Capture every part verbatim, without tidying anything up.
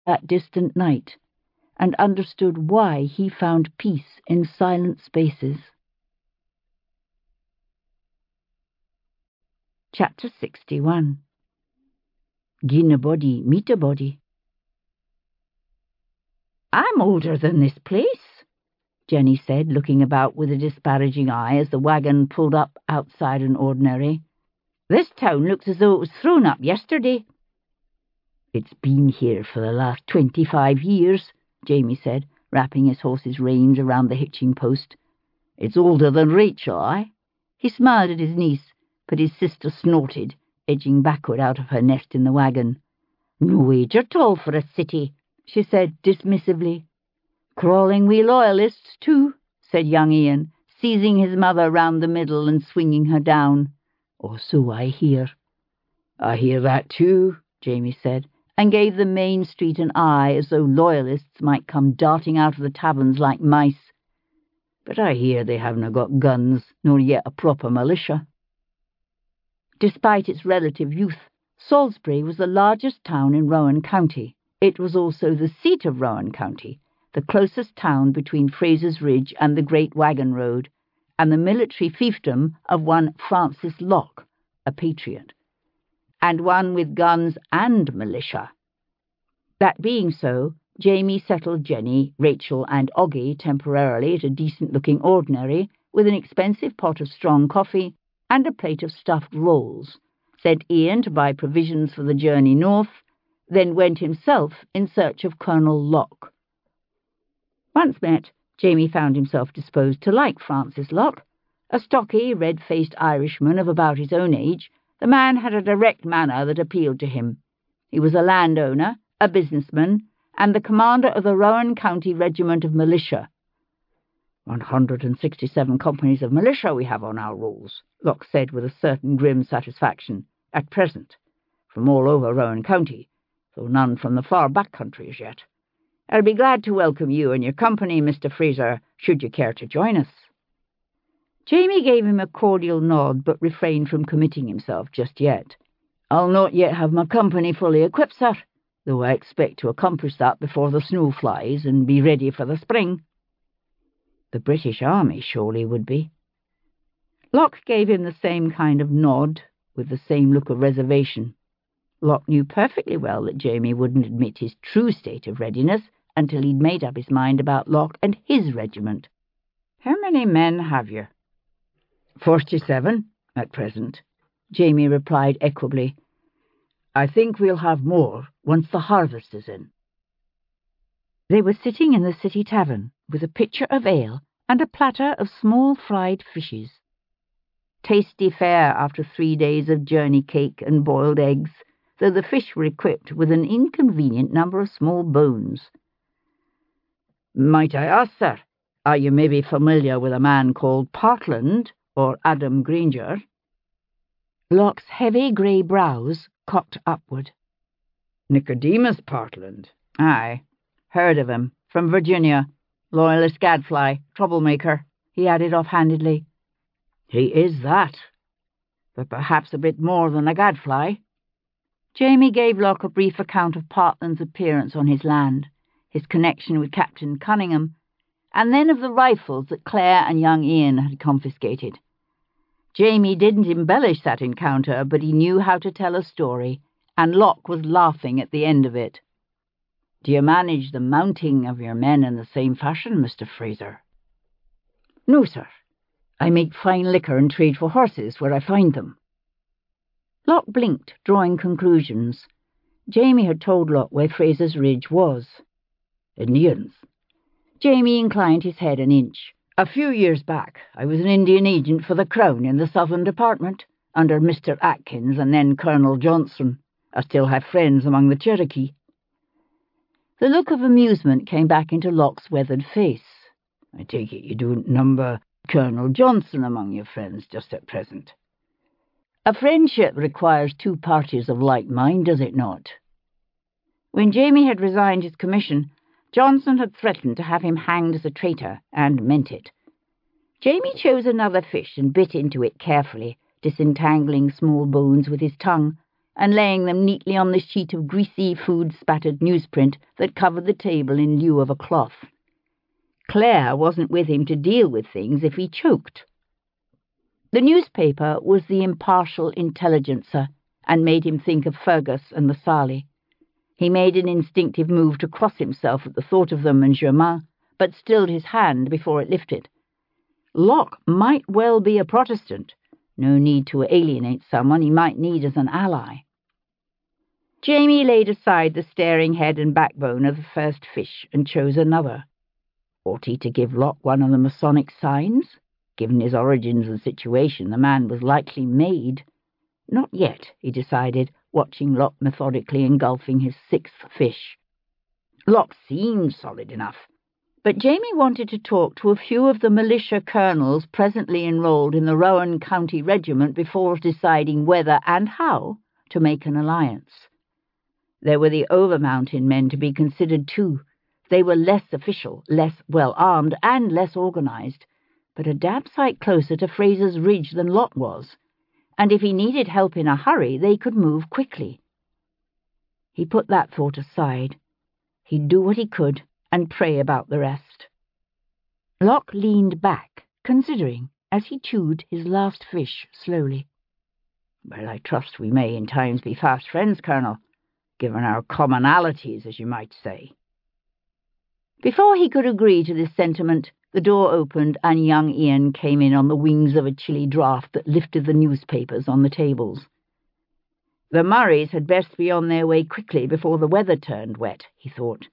that distant night, and understood why he found peace in silent spaces. Chapter sixty-one. Gin a body meet a body. "I'm older than this place," Jenny said, looking about with a disparaging eye as the wagon pulled up outside an ordinary. "This town looks as though it was thrown up yesterday." "It's been here for the last twenty-five years, Jamie said, wrapping his horse's reins around the hitching post. "It's older than Rachel, I." He smiled at his niece, but his sister snorted, edging backward out of her nest in the wagon. "No age at all for a city," she said dismissively. "Crawling we loyalists, too," said young Ian, seizing his mother round the middle and swinging her down. "Or so I hear." "I hear that, too," Jamie said, and gave the main street an eye as though loyalists might come darting out of the taverns like mice. "But I hear they haven't got guns, nor yet a proper militia." Despite its relative youth, Salisbury was the largest town in Rowan County. It was also the seat of Rowan County, the closest town between Fraser's Ridge and the Great Wagon Road, and the military fiefdom of one Francis Locke, a patriot, and one with guns and militia. That being so, Jamie settled Jenny, Rachel, and Oggy temporarily at a decent-looking ordinary with an expensive pot of strong coffee and a plate of stuffed rolls, sent Ian to buy provisions for the journey north, then went himself in search of Colonel Locke. Once met, Jamie found himself disposed to like Francis Locke. A stocky, red-faced Irishman of about his own age, the man had a direct manner that appealed to him. He was a landowner, a businessman, and the commander of the Rowan County Regiment of Militia. One hundred and sixty-seven companies of militia we have on our rolls," Locke said with a certain grim satisfaction, "at present, from all over Rowan County, though none from the far back countries yet. I'll be glad to welcome you and your company, Mister Fraser, should you care to join us." Jamie gave him a cordial nod, but refrained from committing himself just yet. "I'll not yet have my company fully equipped, sir, though I expect to accomplish that before the snow flies and be ready for the spring." "The British Army surely would be." Locke gave him the same kind of nod, with the same look of reservation. Locke knew perfectly well that Jamie wouldn't admit his true state of readiness until he'd made up his mind about Locke and his regiment. "How many men have you?" Forty-seven, at present," Jamie replied equably. "I think we'll have more once the harvest is in." They were sitting in the city tavern, with a pitcher of ale and a platter of small fried fishes. Tasty fare after three days of journey cake and boiled eggs, though the fish were equipped with an inconvenient number of small bones. "Might I ask, sir, are you maybe familiar with a man called Partland or Adam Granger?" Locke's heavy grey brows cocked upward. "Nicodemus Partland? Aye, heard of him. From Virginia. Loyalist gadfly, troublemaker," he added offhandedly. "He is that, but perhaps a bit more than a gadfly." Jamie gave Locke a brief account of Partland's appearance on his land, his connection with Captain Cunningham, and then of the rifles that Claire and young Ian had confiscated. Jamie didn't embellish that encounter, but he knew how to tell a story, and Locke was laughing at the end of it. "Do you manage the mounting of your men in the same fashion, Mister Fraser?" "No, sir. I make fine liquor and trade for horses where I find them." Locke blinked, drawing conclusions. Jamie had told Locke where Fraser's Ridge was. "Indians." Jamie inclined his head an inch. "A few years back, I was an Indian agent for the Crown in the Southern Department, under Mister Atkins and then Colonel Johnson. I still have friends among the Cherokee." The look of amusement came back into Locke's weathered face. "I take it you don't number Colonel Johnson among your friends just at present." "A friendship requires two parties of like mind, does it not?" When Jamie had resigned his commission, Johnson had threatened to have him hanged as a traitor, and meant it. Jamie chose another fish and bit into it carefully, disentangling small bones with his tongue. and laying them neatly on the sheet of greasy, food-spattered newsprint that covered the table in lieu of a cloth. Claire wasn't with him to deal with things if he choked. The newspaper was the impartial Intelligencer, and made him think of Fergus and the Sarley. He made an instinctive move to cross himself at the thought of them and Germain, but stilled his hand before it lifted. Locke might well be a Protestant. No need to alienate someone he might need as an ally. Jamie laid aside the staring head and backbone of the first fish and chose another. Ought he to give Locke one of the Masonic signs? Given his origins and situation, the man was likely made. Not yet, he decided, watching Locke methodically engulfing his sixth fish. Locke seemed solid enough, but Jamie wanted to talk to a few of the militia colonels presently enrolled in the Rowan County Regiment before deciding whether and how to make an alliance. There were the Overmountain men to be considered too. They were less official, less well-armed, and less organized, but a damn sight closer to Fraser's Ridge than Locke was, and if he needed help in a hurry, they could move quickly. He put that thought aside. He'd do what he could and pray about the rest. Locke leaned back, considering, as he chewed his last fish slowly. Well, I trust we may in times be fast friends, Colonel, given our commonalities, as you might say. Before he could agree to this sentiment, the door opened and young Ian came in on the wings of a chilly draught that lifted the newspapers on the tables. The Murrays had best be on their way quickly before the weather turned wet, he thought.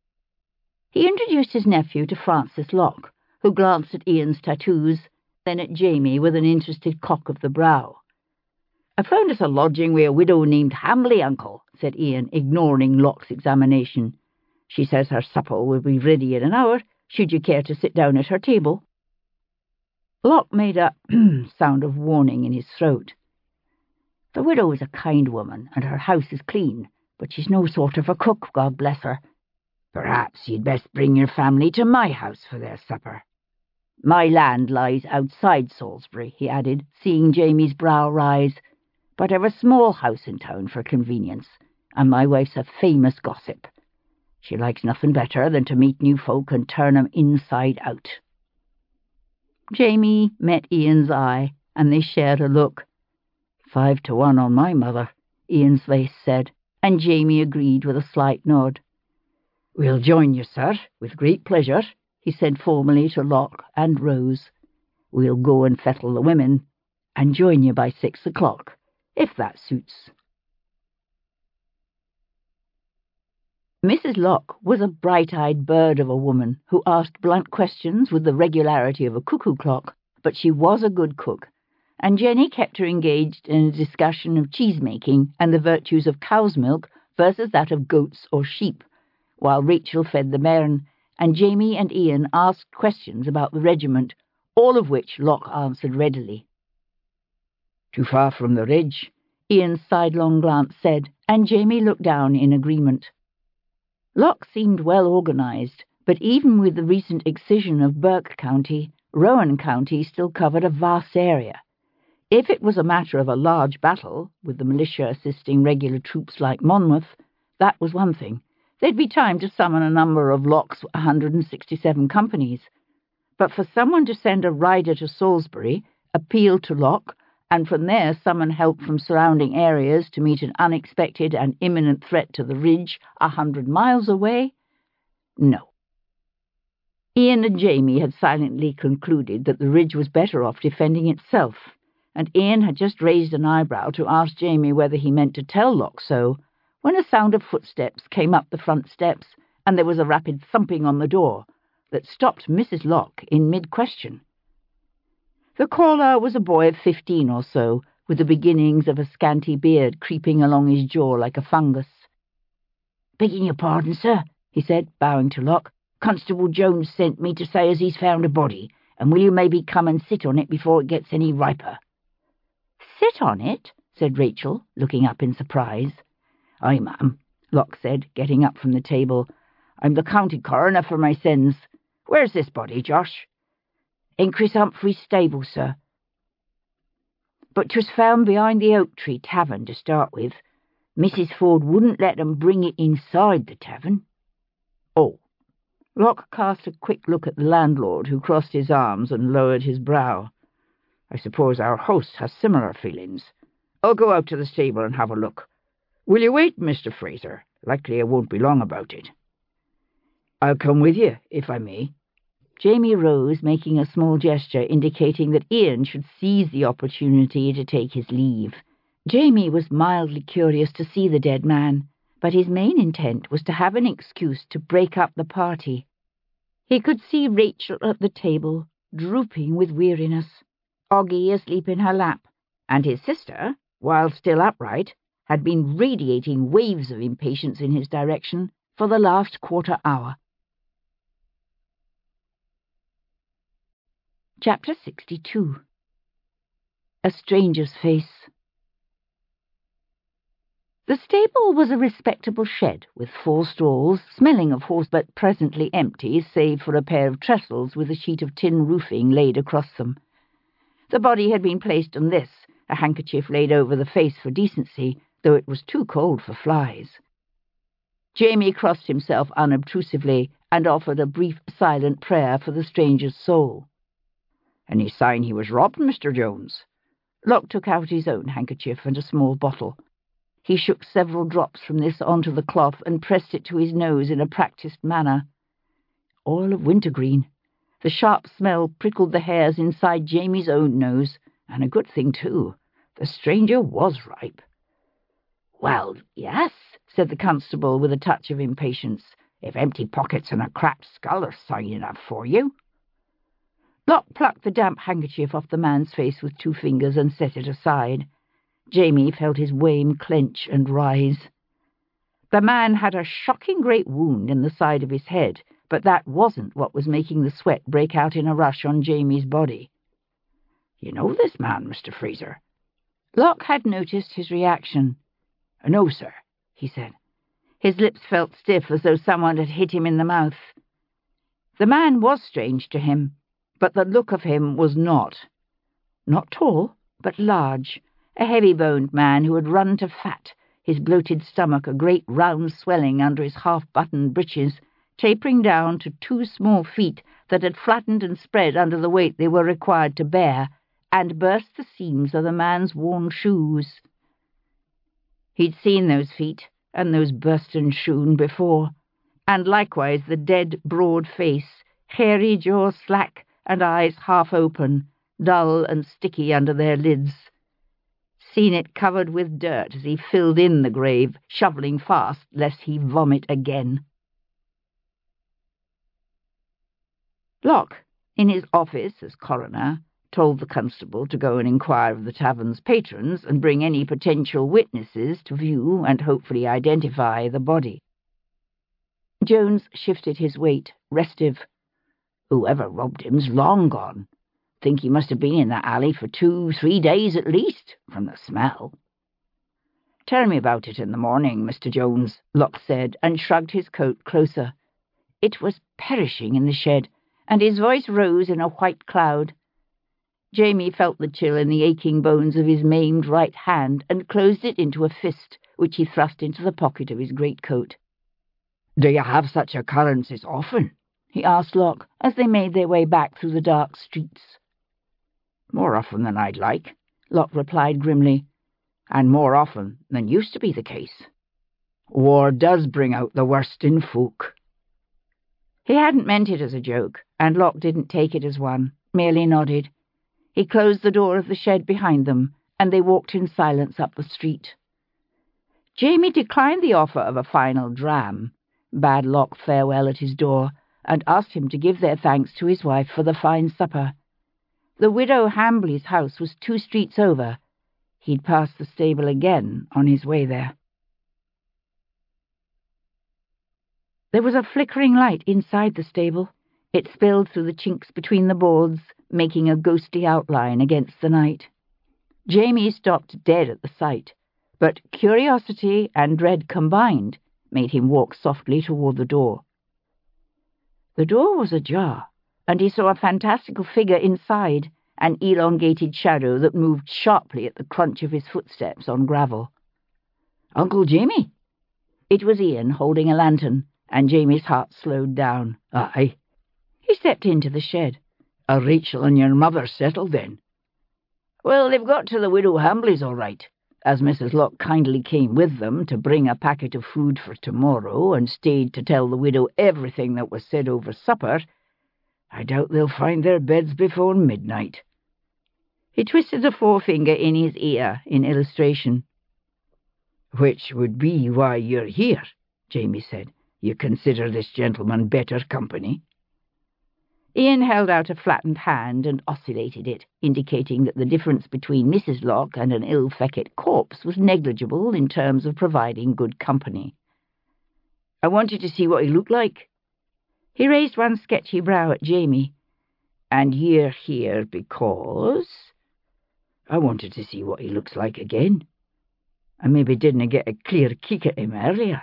He introduced his nephew to Francis Locke, who glanced at Ian's tattoos, then at Jamie with an interested cock of the brow. "I found us a lodging with a widow named Hamley, uncle," said Ian, ignoring Locke's examination. "She says her supper will be ready in an hour. Should you care to sit down at her table?" Locke made a sound of warning in his throat. "The widow is a kind woman, and her house is clean, but she's no sort of a cook, God bless her. Perhaps you'd best bring your family to my house for their supper. My land lies outside Salisbury," he added, seeing Jamie's brow rise, "but I've a small house in town for convenience, and my wife's a famous gossip. She likes nothing better than to meet new folk and turn 'em inside out." Jamie met Ian's eye, and they shared a look. "Five to one on my mother," Ian's face said, and Jamie agreed with a slight nod. "We'll join you, sir, with great pleasure," he said formally to Locke, and rose. "We'll go and fettle the women, and join you by six o'clock, if that suits." Missus Locke was a bright-eyed bird of a woman who asked blunt questions with the regularity of a cuckoo clock, but she was a good cook, and Jenny kept her engaged in a discussion of cheese-making and the virtues of cow's milk versus that of goats or sheep, while Rachel fed the bairn, and Jamie and Ian asked questions about the regiment, all of which Locke answered readily. "Too far from the ridge," Ian's sidelong glance said, and Jamie looked down in agreement. Locke seemed well organized, but even with the recent excision of Burke County, Rowan County still covered a vast area. If it was a matter of a large battle, with the militia assisting regular troops like Monmouth, that was one thing. There'd be time to summon a number of Locke's one hundred sixty-seven companies. But for someone to send a rider to Salisbury, appeal to Locke, and from there summon help from surrounding areas to meet an unexpected and imminent threat to the ridge a hundred miles away? No. Ian and Jamie had silently concluded that the ridge was better off defending itself, and Ian had just raised an eyebrow to ask Jamie whether he meant to tell Locke so, when a sound of footsteps came up the front steps, and there was a rapid thumping on the door that stopped Missus Locke in mid-question. The caller was a boy of fifteen or so, with the beginnings of a scanty beard creeping along his jaw like a fungus. "Begging your pardon, sir," he said, bowing to Locke. "Constable Jones sent me to say as he's found a body, and will you maybe come and sit on it before it gets any riper?" "Sit on it?" said Rachel, looking up in surprise. "Aye, ma'am," Locke said, getting up from the table. "I'm the county coroner for my sins. Where's this body, Josh?" "In Chris Humphrey's stable, sir. But 'twas found behind the Oak Tree Tavern to start with. Missus Ford wouldn't let 'em bring it inside the tavern." "Oh." Locke cast a quick look at the landlord, who crossed his arms and lowered his brow. "I suppose our host has similar feelings. I'll go out to the stable and have a look. Will you wait, Mister Fraser? Likely I won't be long about it." "I'll come with you, if I may." Jamie rose, making a small gesture indicating that Ian should seize the opportunity to take his leave. Jamie was mildly curious to see the dead man, but his main intent was to have an excuse to break up the party. He could see Rachel at the table, drooping with weariness, Oggy asleep in her lap, and his sister, while still upright, had been radiating waves of impatience in his direction for the last quarter hour. Chapter sixty-two. A Stranger's Face. The stable was a respectable shed with four stalls, smelling of horse but presently empty, save for a pair of trestles with a sheet of tin roofing laid across them. The body had been placed on this, a handkerchief laid over the face for decency, though it was too cold for flies. Jamie crossed himself unobtrusively and offered a brief silent prayer for the stranger's soul. "Any sign he was robbed, Mister Jones?" Locke took out his own handkerchief and a small bottle. He shook several drops from this onto the cloth and pressed it to his nose in a practised manner. Oil of wintergreen. The sharp smell prickled the hairs inside Jamie's own nose, and a good thing, too. The stranger was ripe. "Well, yes," said the constable with a touch of impatience, "if empty pockets and a cracked skull are sign enough for you." Locke plucked the damp handkerchief off the man's face with two fingers and set it aside. Jamie felt his wame clench and rise. The man had a shocking great wound in the side of his head, but that wasn't what was making the sweat break out in a rush on Jamie's body. "You know this man, Mister Fraser?" Locke had noticed his reaction. "No, sir," he said. His lips felt stiff, as though someone had hit him in the mouth. The man was strange to him, but the look of him was not. Not tall, but large, a heavy-boned man who had run to fat, his bloated stomach a great round swelling under his half-buttoned breeches, tapering down to two small feet that had flattened and spread under the weight they were required to bear, and burst the seams of the man's worn shoes. He'd seen those feet and those bursten shoon before, and likewise the dead, broad face, hairy jaw slack and eyes half open, dull and sticky under their lids. Seen it covered with dirt as he filled in the grave, shoveling fast lest he vomit again. Locke, in his office as coroner, told the constable to go and inquire of the tavern's patrons and bring any potential witnesses to view and hopefully identify the body. Jones shifted his weight, restive. "Whoever robbed him's long gone. Think he must have been in that alley for two, three days at least, from the smell." "Tell me about it in the morning, Mister Jones," Locke said, and shrugged his coat closer. It was perishing in the shed, and his voice rose in a white cloud. Jamie felt the chill in the aching bones of his maimed right hand and closed it into a fist, which he thrust into the pocket of his greatcoat. "Do you have such occurrences often?" he asked Locke, as they made their way back through the dark streets. "More often than I'd like," Locke replied grimly, "and more often than used to be the case. War does bring out the worst in folk." He hadn't meant it as a joke, and Locke didn't take it as one, merely nodded. He closed the door of the shed behind them, and they walked in silence up the street. Jamie declined the offer of a final dram, bade Locke farewell at his door, and asked him to give their thanks to his wife for the fine supper. The widow Hambley's house was two streets over. He'd pass the stable again on his way there. There was a flickering light inside the stable. It spilled through the chinks between the boards, making a ghostly outline against the night. Jamie stopped dead at the sight, but curiosity and dread combined made him walk softly toward the door. The door was ajar, and he saw a fantastical figure inside, an elongated shadow that moved sharply at the crunch of his footsteps on gravel. Uncle Jamie? It was Ian holding a lantern, and Jamie's heart slowed down. Aye. He stepped into the shed. Are Rachel and your mother settled then? Well, they've got to the widow Hambley's all right, as Missus Locke kindly came with them to bring a packet of food for tomorrow and stayed to tell the widow everything that was said over supper. I doubt they'll find their beds before midnight. He twisted a forefinger in his ear in illustration. Which would be why you're here, Jamie said. You consider this gentleman better company? Ian held out a flattened hand and oscillated it, indicating that the difference between Missus Locke and an ill-fecked corpse was negligible in terms of providing good company. I wanted to see what he looked like. He raised one sketchy brow at Jamie. And you're here because... I wanted to see what he looks like again. I maybe didn't get a clear kick at him earlier.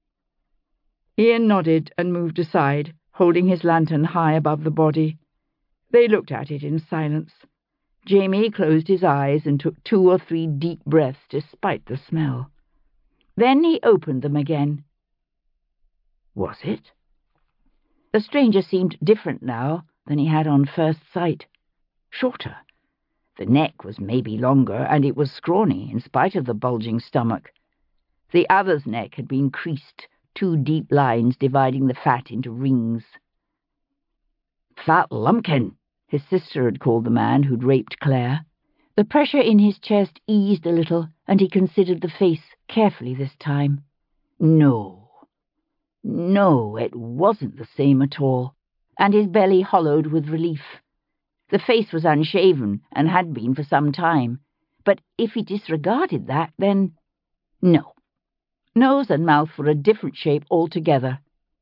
Ian nodded and moved aside, holding his lantern high above the body. They looked at it in silence. Jamie closed his eyes and took two or three deep breaths despite the smell. Then he opened them again. Was it? The stranger seemed different now than he had on first sight. Shorter. The neck was maybe longer, and it was scrawny in spite of the bulging stomach. The other's neck had been creased, two deep lines dividing the fat into rings. Fat lumpkin, his sister had called the man who'd raped Claire. The pressure in his chest eased a little, and he considered the face carefully this time. No. No, it wasn't the same at all, and his belly hollowed with relief. The face was unshaven, and had been for some time, but if he disregarded that, then... no. Nose and mouth were a different shape altogether.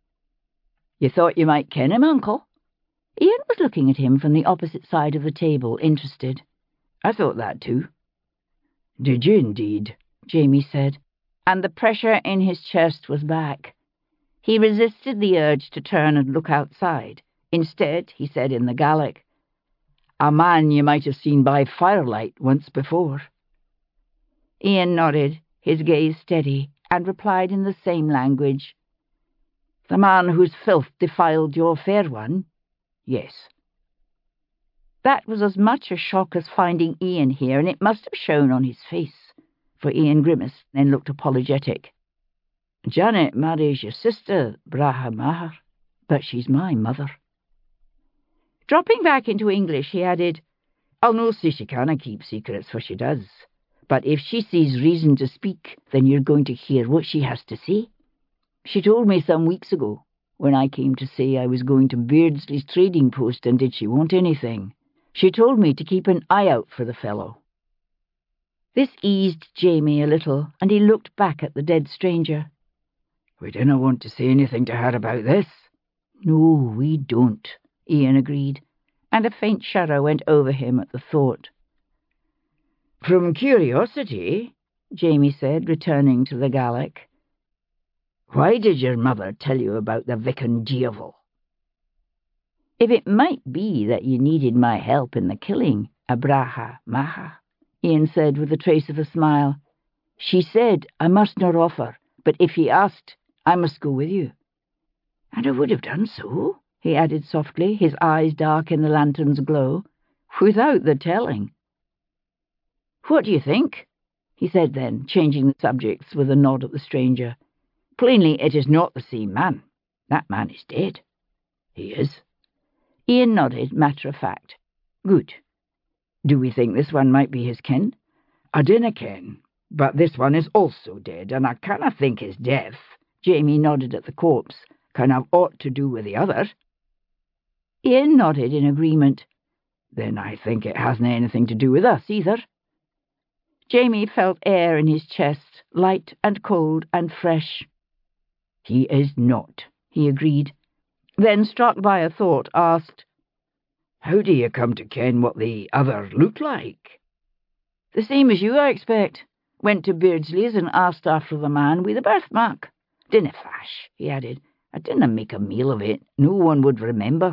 You thought you might ken him, Uncle? Ian was looking at him from the opposite side of the table, interested. I thought that too. Did you indeed? Jamie said, and the pressure in his chest was back. He resisted the urge to turn and look outside. Instead, he said in the Gaelic, a man you might have seen by firelight once before. Ian nodded, his gaze steady, and replied in the same language. The man whose filth defiled your fair one? Yes. That was as much a shock as finding Ian here, and it must have shown on his face, for Ian grimaced, then looked apologetic. Janet marries your sister, Braha Mahar, but she's my mother. Dropping back into English, he added, I'll no say she canna keep secrets, for she does. But if she sees reason to speak, then you're going to hear what she has to say. She told me some weeks ago, when I came to say I was going to Beardsley's trading post, and did she want anything. She told me to keep an eye out for the fellow. This eased Jamie a little, and he looked back at the dead stranger. We dinna want to say anything to her about this. No, we don't, Ian agreed, and a faint shudder went over him at the thought. From curiosity, Jamie said, returning to the Gaelic, why did your mother tell you about the Vican Diavel? If it might be that you needed my help in the killing, Abraha Maha, Ian said with a trace of a smile. She said I must not offer, but if he asked, I must go with you. And I would have done so, he added softly, his eyes dark in the lantern's glow, without the telling. What do you think? He said then, changing the subjects with a nod at the stranger. Plainly it is not the same man. That man is dead. He is. Ian nodded, matter of fact. Good. Do we think this one might be his kin? I dinna ken, but this one is also dead, and I canna think his death, Jamie nodded at the corpse, can have aught to do with the other. Ian nodded in agreement. Then I think it hasn't anything to do with us either. Jamie felt air in his chest, light and cold and fresh. He is not, he agreed. Then, struck by a thought, asked, How do you come to ken what the other looked like? The same as you, I expect. Went to Beardsley's and asked after the man with the birthmark. Dinna fash, he added. I didn't make a meal of it. No one would remember.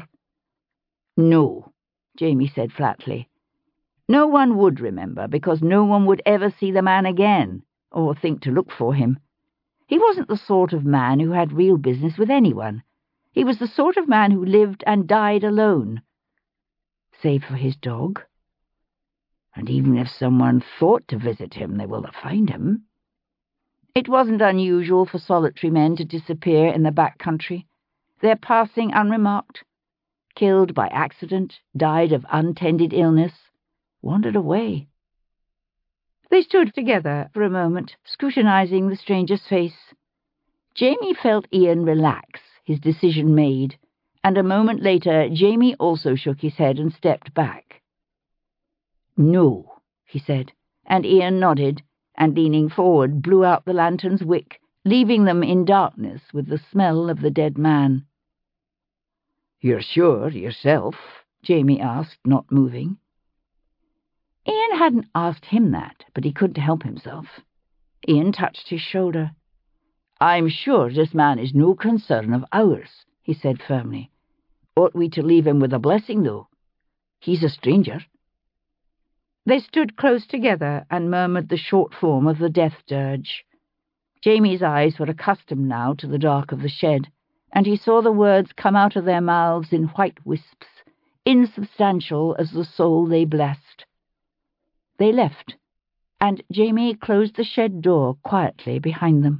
No, Jamie said flatly. No one would remember, because no one would ever see the man again, or think to look for him. He wasn't the sort of man who had real business with anyone. He was the sort of man who lived and died alone. Save for his dog. And even if someone thought to visit him, they will have found him. It wasn't unusual for solitary men to disappear in the back country, their passing unremarked, killed by accident, died of untended illness, wandered away. They stood together for a moment, scrutinizing the stranger's face. Jamie felt Ian relax, his decision made, and a moment later Jamie also shook his head and stepped back. "No," he said, and Ian nodded, and leaning forward blew out the lantern's wick, leaving them in darkness with the smell of the dead man. "You're sure yourself?" Jamie asked, not moving. Ian hadn't asked him that, but he couldn't help himself. Ian touched his shoulder. "I'm sure this man is no concern of ours," he said firmly. "Ought we to leave him with a blessing, though? He's a stranger." They stood close together and murmured the short form of the death dirge. Jamie's eyes were accustomed now to the dark of the shed, and he saw the words come out of their mouths in white wisps, insubstantial as the soul they blessed. They left, and Jamie closed the shed door quietly behind them.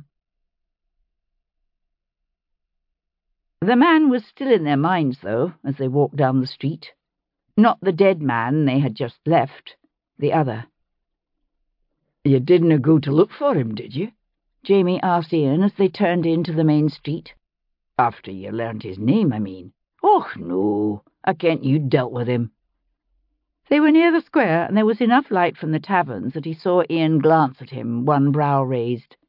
The man was still in their minds, though, as they walked down the street. Not the dead man they had just left, the other. "You didn't go to look for him, did you?" Jamie asked Ian as they turned into the main street. "After you learned his name, I mean." "Och, no, I kent you'd dealt with him." They were near the square, and there was enough light from the taverns that he saw Ian glance at him, one brow raised.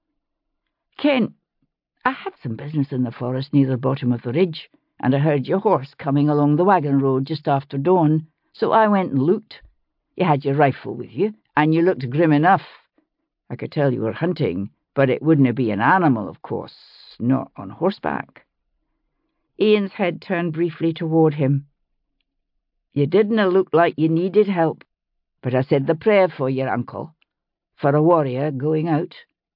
"Ken, I had some business in the forest near the bottom of the ridge, and I heard your horse coming along the wagon road just after dawn, so I went and looked. You had your rifle with you, and you looked grim enough. I could tell you were hunting, but it wouldn't be an animal, of course, not on horseback." Ian's head turned briefly toward him. "You didn't look like you needed help, but I said the prayer for your uncle, for a warrior going out."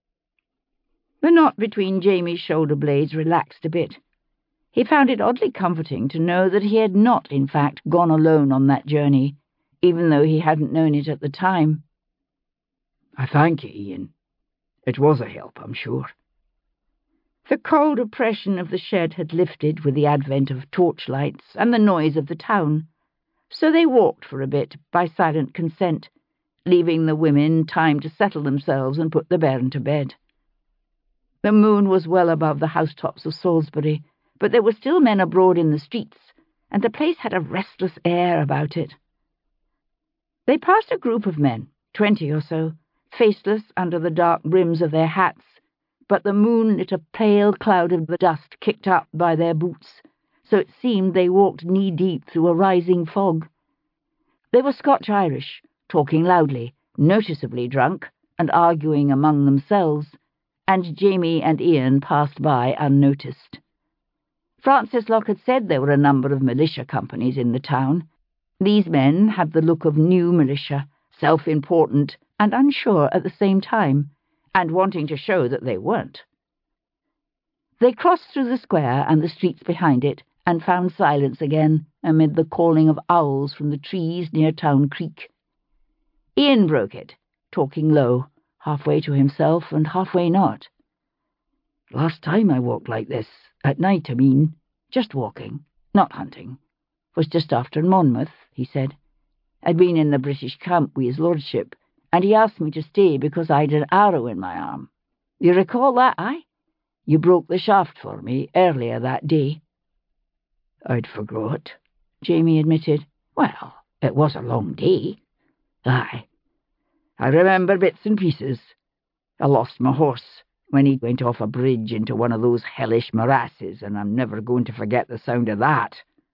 The knot between Jamie's shoulder blades relaxed a bit. He found it oddly comforting to know that he had not, in fact, gone alone on that journey, even though he hadn't known it at the time. "I thank you, Ian. It was a help, I'm sure." The cold oppression of the shed had lifted with the advent of torchlights and the noise of the town, so they walked for a bit by silent consent, leaving the women time to settle themselves and put the bairn to bed. The moon was well above the housetops of Salisbury, but there were still men abroad in the streets, and the place had a restless air about it. They passed a group of men, twenty or so, faceless under the dark brims of their hats, but the moon lit a pale cloud of the dust kicked up by their boots, so it seemed they walked knee-deep through a rising fog. They were Scotch-Irish, talking loudly, noticeably drunk, and arguing among themselves, and Jamie and Ian passed by unnoticed. Francis Locke had said there were a number of militia companies in the town. These men had the look of new militia, self-important and unsure at the same time, and wanting to show that they weren't. They crossed through the square and the streets behind it, and found silence again amid the calling of owls from the trees near Town Creek. Ian broke it, talking low, halfway to himself and halfway not. "Last time I walked like this, at night, I mean, just walking, not hunting, was just after Monmouth," he said. "I'd been in the British camp with his lordship, and he asked me to stay because I'd an arrow in my arm. You recall that, aye? You broke the shaft for me earlier that day." "I'd forgot," Jamie admitted. "Well, it was a long day." "Aye, I remember bits and pieces. I lost my horse when he went off a bridge into one of those hellish morasses, and I'm never going to forget the sound of that."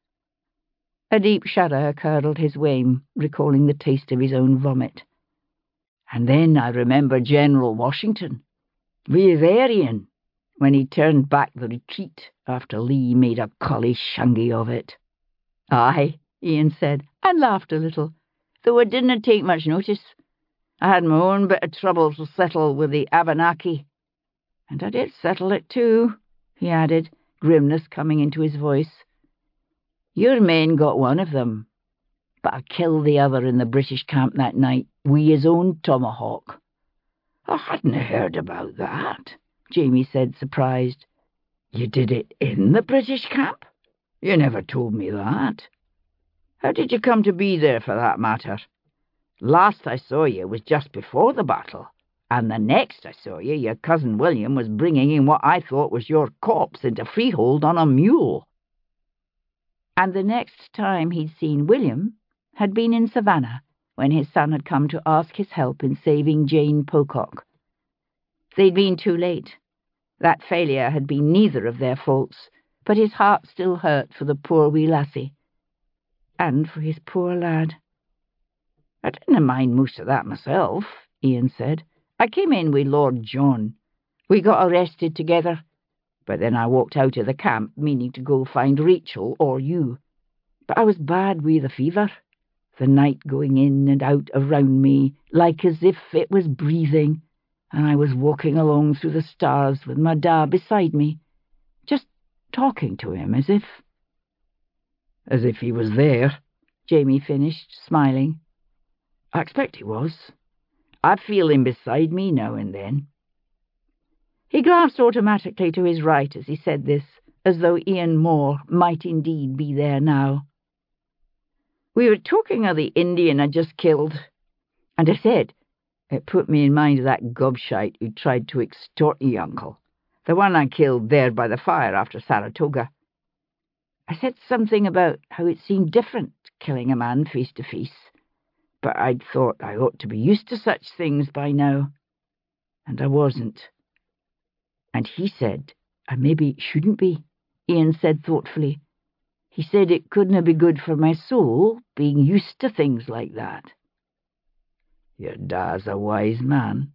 A deep shudder curdled his wame, recalling the taste of his own vomit. "And then I remember General Washington. Were you there, Ian, when he turned back the retreat after Lee made a collie shungy of it?" "Aye," Ian said, and laughed a little, though it didn't take much notice. I had my own bit of trouble to settle with the Abenaki. And I did settle it too, he added, grimness coming into his voice. Your men got one of them, but I killed the other in the British camp that night with his own tomahawk. I hadn't heard about that, Jamie said, surprised. You did it in the British camp? You never told me that. How did you come to be there, for that matter? Last I saw you was just before the battle, and the next I saw you, your cousin William was bringing in what I thought was your corpse into Freehold on a mule. And the next time he'd seen William had been in Savannah, when his son had come to ask his help in saving Jane Pocock. They'd been too late. That failure had been neither of their faults, but his heart still hurt for the poor wee lassie, and for his poor lad. I didn't mind most of that myself, Ian said. I came in with Lord John. We got arrested together, but then I walked out of the camp, meaning to go find Rachel or you. But I was bad with the fever, the night going in and out around me, like as if it was breathing, and I was walking along through the stars with my da beside me, just talking to him as if... As if he was there, Jamie finished, smiling. I expect he was. I feel him beside me now and then. He glanced automatically to his right as he said this, as though Ian Moore might indeed be there now. We were talking of the Indian I just killed, and I said, it put me in mind of that gobshite who tried to extort ye, uncle, the one I killed there by the fire after Saratoga. I said something about how it seemed different killing a man face to face, but I'd thought I ought to be used to such things by now, and I wasn't. And he said I maybe shouldn't be, Ian said thoughtfully. He said it couldn't be good for my soul, being used to things like that. Your da's a wise man.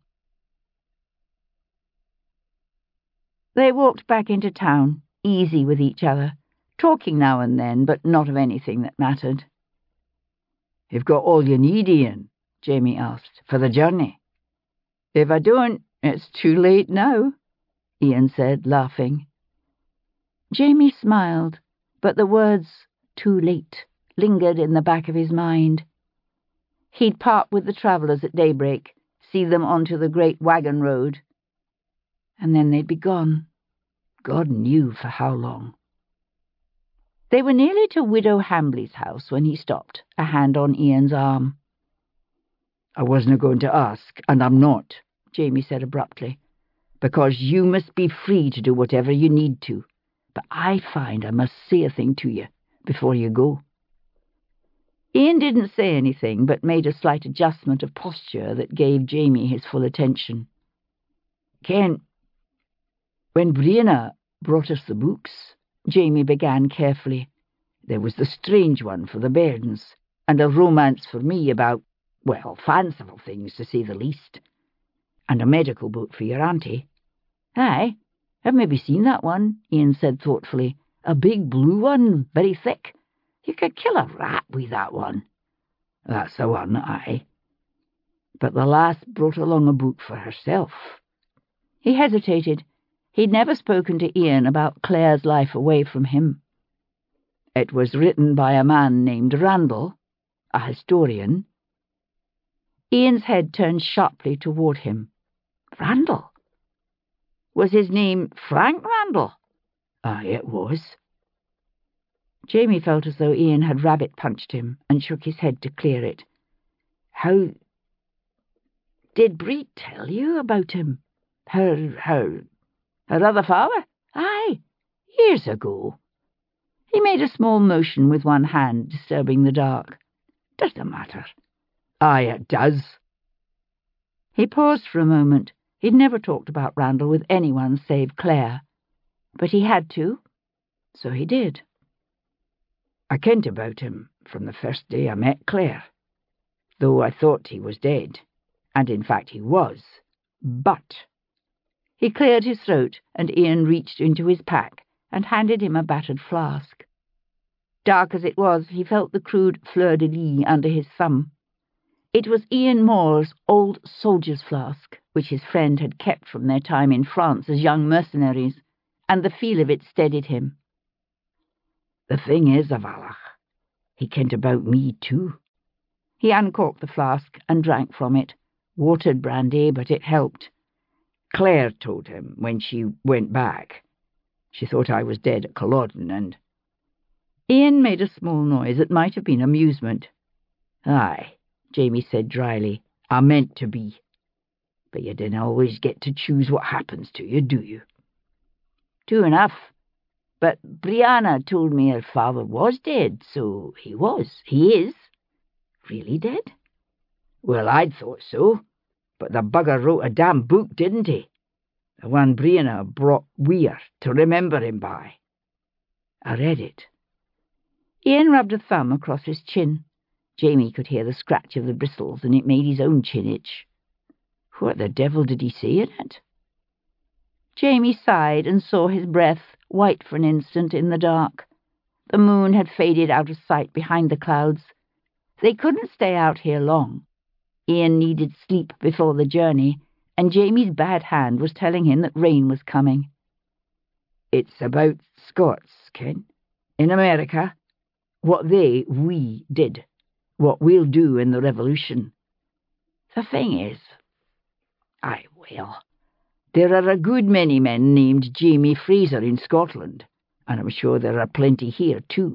They walked back into town, easy with each other, talking now and then, but not of anything that mattered. You've got all you need, Ian, Jamie asked, for the journey. If I don't, it's too late now, Ian said, laughing. Jamie smiled, but the words, too late, lingered in the back of his mind. He'd part with the travellers at daybreak, see them onto the great wagon road, and then they'd be gone. God knew for how long. They were nearly to Widow Hambley's house when he stopped, a hand on Ian's arm. I wasn't going to ask, and I'm not, Jamie said abruptly, because you must be free to do whatever you need to, but I find I must say a thing to you before you go. Ian didn't say anything, but made a slight adjustment of posture that gave Jamie his full attention. Ken, when Brianna brought us the books, Jamie began carefully, there was the strange one for the bairns, and a romance for me about, well, fanciful things, to say the least, and a medical book for your auntie. Aye, I've maybe seen that one, Ian said thoughtfully. A big blue one, very thick. You could kill a rat with that one. That's the one, aye. But the lass brought along a book for herself. He hesitated. He'd never spoken to Ian about Claire's life away from him. It was written by a man named Randall, a historian. Ian's head turned sharply toward him. Randall? Was his name Frank Randall? Aye, it was. Jamie felt as though Ian had rabbit-punched him and shook his head to clear it. How... Did Brie tell you about him? Her... her... her other father? Aye, years ago. He made a small motion with one hand, disturbing the dark. Doesn't matter. Aye, it does. He paused for a moment. He'd never talked about Randall with anyone save Claire. But he had to, so he did. I kent about him from the first day I met Claire, though I thought he was dead, and in fact he was. But... He cleared his throat, and Ian reached into his pack and handed him a battered flask. Dark as it was, he felt the crude fleur-de-lis under his thumb. It was Ian Moore's old soldier's flask, which his friend had kept from their time in France as young mercenaries, and the feel of it steadied him. The thing is, Avalach, he kent about me too. He uncorked the flask and drank from it. Watered brandy, but it helped. Claire told him when she went back. She thought I was dead at Culloden, and... Ian made a small noise that might have been amusement. Aye, Jamie said dryly, I meant to be. But you didn't always get to choose what happens to you, do you? True enough. But Brianna told me her father was dead, so he was. He is. Really dead? Well, I'd thought so. But the bugger wrote a damn book, didn't he? The one Brianna brought Weir to remember him by. I read it. Ian rubbed a thumb across his chin. Jamie could hear the scratch of the bristles, and it made his own chin itch. What the devil did he say in it? Jamie sighed and saw his breath, white for an instant in the dark. The moon had faded out of sight behind the clouds. They couldn't stay out here long. Ian needed sleep before the journey, and Jamie's bad hand was telling him that rain was coming. It's about Scots, Ken, in America. What they, we, did. What we'll do in the Revolution. The thing is... Aye, well, there are a good many men named Jamie Fraser in Scotland, and I'm sure there are plenty here too.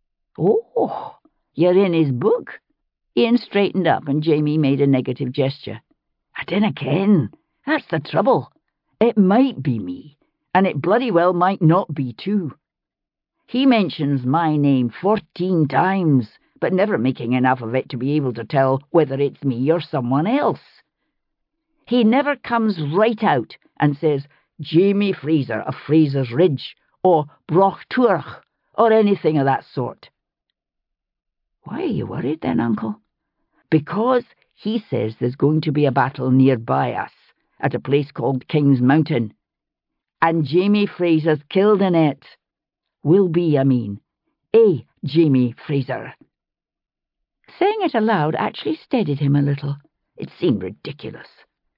Oh, you're in his book? Ian straightened up and Jamie made a negative gesture. I dinna ken. That's the trouble. It might be me, and it bloody well might not be too. He mentions my name fourteen times, but never making enough of it to be able to tell whether it's me or someone else. He never comes right out and says, Jamie Fraser of Fraser's Ridge, or Broch Tuarch, or anything of that sort. Why are you worried then, Uncle? Because he says there's going to be a battle nearby us, at a place called King's Mountain, and Jamie Fraser's killed in it. Will be, I mean, a Jamie Fraser. Saying it aloud actually steadied him a little. It seemed ridiculous.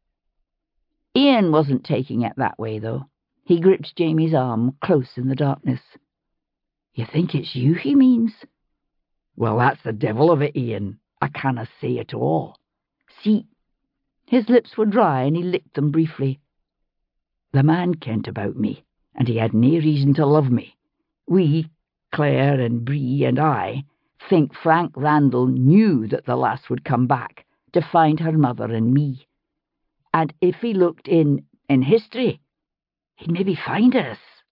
Ian wasn't taking it that way, though. He gripped Jamie's arm close in the darkness. You think it's you he means? Well, that's the devil of it, Ian. I canna say it all. See, his lips were dry and he licked them briefly. The man kent about me, and he had nae reason to love me. We, Claire and Bree and I, think Frank Randall knew that the lass would come back to find her mother and me. And if he looked in, in history, he'd maybe find us.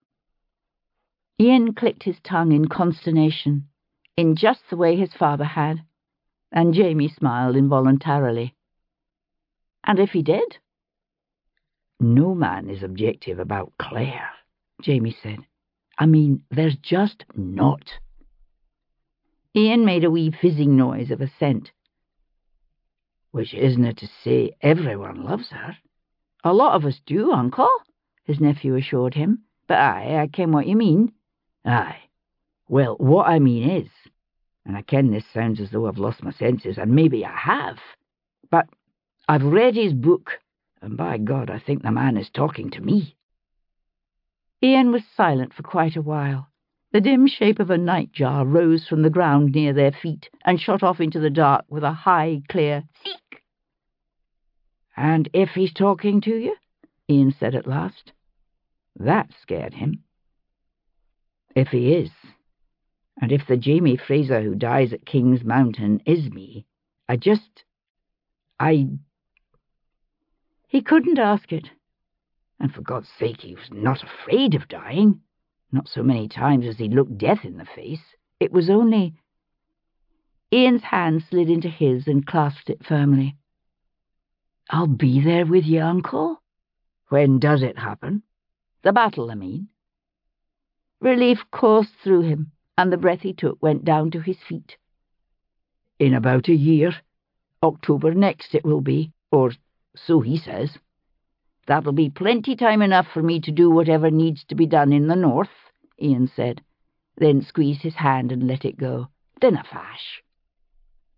Ian clicked his tongue in consternation, in just the way his father had, and Jamie smiled involuntarily. And if he did? No man is objective about Claire, Jamie said. I mean, there's just not. Ian made a wee fizzing noise of assent. Which isn't it to say everyone loves her? A lot of us do, Uncle, his nephew assured him. But aye, I ken what you mean. Aye. Well, what I mean is, and I ken this sounds as though I've lost my senses, and maybe I have, but I've read his book, and by God, I think the man is talking to me. Ian was silent for quite a while. The dim shape of a nightjar rose from the ground near their feet and shot off into the dark with a high, clear seek. And if he's talking to you? Ian said at last. That scared him. If he is, and if the Jamie Fraser who dies at King's Mountain is me, I just... I... He couldn't ask it. And for God's sake, he was not afraid of dying. Not so many times as he'd looked death in the face. It was only... Ian's hand slid into his and clasped it firmly. I'll be there with you, Uncle. When does it happen? The battle, I mean. Relief coursed through him, and the breath he took went down to his feet. In about a year. October next it will be, or so he says. That'll be plenty time enough for me to do whatever needs to be done in the north, Ian said, then squeezed his hand and let it go. Dinna fash.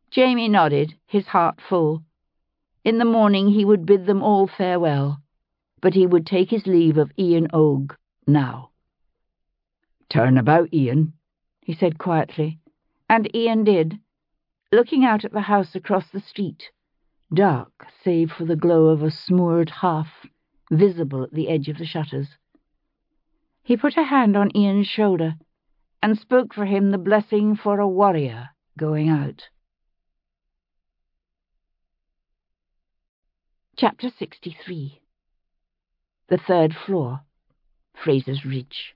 Jamie nodded, his heart full. In the morning he would bid them all farewell, but he would take his leave of Ian Og now. "Turn about, Ian," he said quietly, and Ian did, looking out at the house across the street, dark save for the glow of a smored hearth visible at the edge of the shutters. He put a hand on Ian's shoulder and spoke for him the blessing for a warrior going out. Chapter sixty-three. The Third Floor, Fraser's Ridge.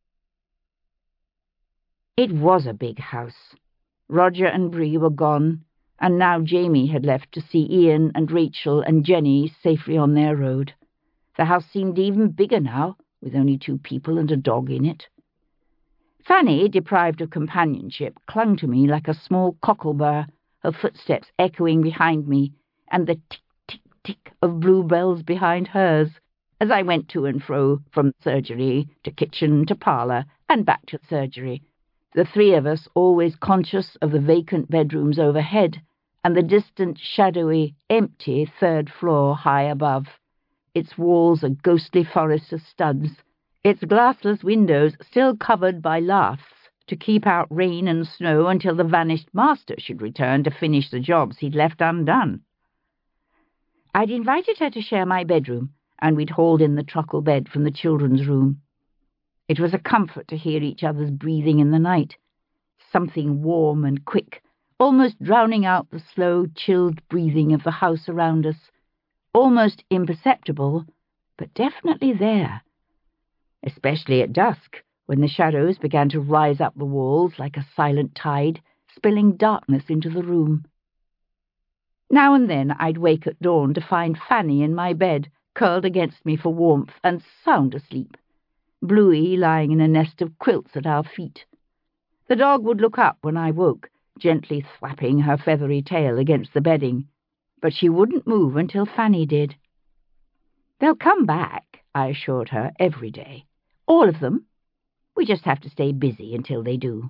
It was a big house. Roger and Bree were gone, and now Jamie had left to see Ian and Rachel and Jenny safely on their road. The house seemed even bigger now, with only two people and a dog in it. Fanny, deprived of companionship, clung to me like a small cocklebur, her footsteps echoing behind me, and the tick-tick-tick of bluebells behind hers, as I went to and fro from surgery to kitchen to parlour and back to surgery, the three of us always conscious of the vacant bedrooms overhead and the distant, shadowy, empty third floor high above, its walls a ghostly forest of studs, its glassless windows still covered by laths to keep out rain and snow until the vanished master should return to finish the jobs he'd left undone. I'd invited her to share my bedroom, and we'd hauled in the truckle bed from the children's room. It was a comfort to hear each other's breathing in the night, something warm and quick, almost drowning out the slow, chilled breathing of the house around us, almost imperceptible, but definitely there, especially at dusk, when the shadows began to rise up the walls like a silent tide, spilling darkness into the room. Now and then I'd wake at dawn to find Fanny in my bed, curled against me for warmth and sound asleep, Bluey lying in a nest of quilts at our feet. The dog would look up when I woke, gently thwapping her feathery tail against the bedding, but she wouldn't move until Fanny did. "They'll come back," I assured her, "every day. All of them. We just have to stay busy until they do."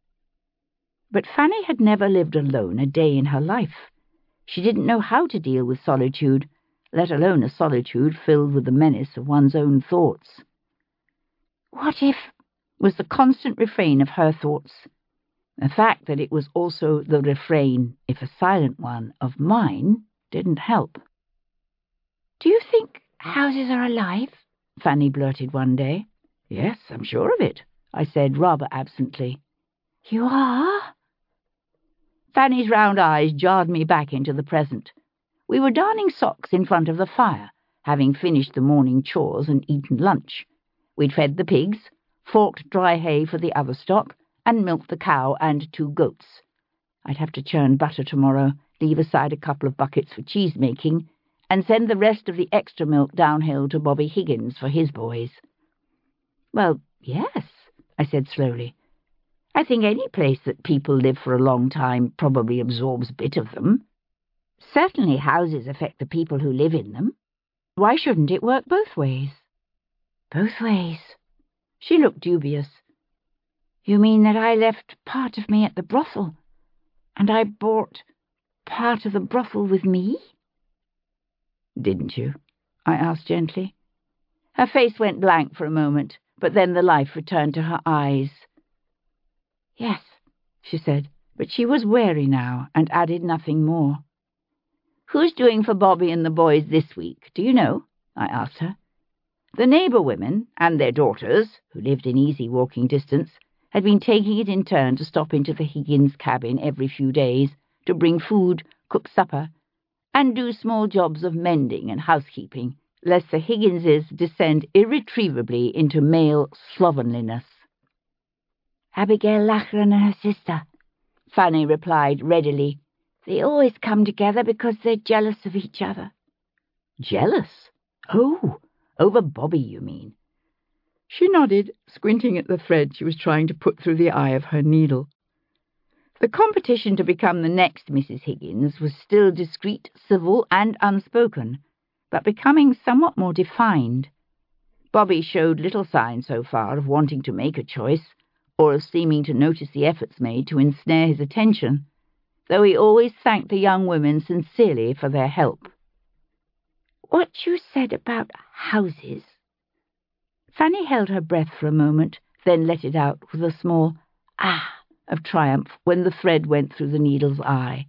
But Fanny had never lived alone a day in her life. She didn't know how to deal with solitude, let alone a solitude filled with the menace of one's own thoughts. "What if," was the constant refrain of her thoughts. The fact that it was also the refrain, if a silent one, of mine didn't help. "Do you think houses are alive?" Fanny blurted one day. "Yes, I'm sure of it," I said rather absently. "You are?" Fanny's round eyes jarred me back into the present. We were darning socks in front of the fire, having finished the morning chores and eaten lunch. We'd fed the pigs, forked dry hay for the other stock, and milked the cow and two goats. I'd have to churn butter tomorrow, leave aside a couple of buckets for cheese-making, and send the rest of the extra milk downhill to Bobby Higgins for his boys. "Well, yes," I said slowly. "I think any place that people live for a long time probably absorbs a bit of them. Certainly houses affect the people who live in them. Why shouldn't it work both ways?" "Both ways?" She looked dubious. "You mean that I left part of me at the brothel, and I brought part of the brothel with me?" "Didn't you?" I asked gently. Her face went blank for a moment, but then the life returned to her eyes. "Yes," she said, but she was wary now and added nothing more. "Who's doing for Bobby and the boys this week, do you know?" I asked her. The neighbour women and their daughters, who lived in easy walking distance, had been taking it in turn to stop into the Higgins cabin every few days to bring food, cook supper, and do small jobs of mending and housekeeping, lest the Higginses descend irretrievably into male slovenliness. "Abigail Lachlan and her sister," Fanny replied readily. "They always come together because they're jealous of each other." "Jealous? Oh, over Bobby, you mean?" She nodded, squinting at the thread she was trying to put through the eye of her needle. The competition to become the next Missus Higgins was still discreet, civil, and unspoken, but becoming somewhat more defined. Bobby showed little sign so far of wanting to make a choice, or of seeming to notice the efforts made to ensnare his attention, though he always thanked the young women sincerely for their help. What you said about houses? Fanny held her breath for a moment, then let it out with a small ah of triumph when the thread went through the needle's eye.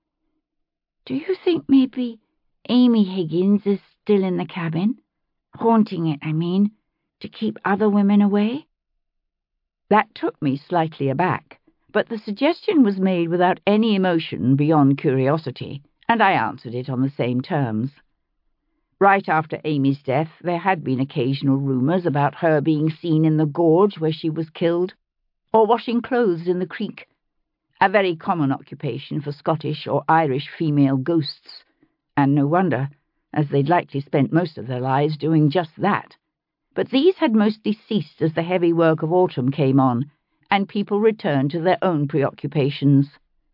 Do you think maybe Amy Higgins is still in the cabin? Haunting it, I mean, to keep other women away? That took me slightly aback, but the suggestion was made without any emotion beyond curiosity, and I answered it on the same terms. Right after Amy's death, there had been occasional rumours about her being seen in the gorge where she was killed, or washing clothes in the creek, a very common occupation for Scottish or Irish female ghosts, and no wonder, as they'd likely spent most of their lives doing just that. But these had mostly ceased as the heavy work of autumn came on, and people returned to their own preoccupations.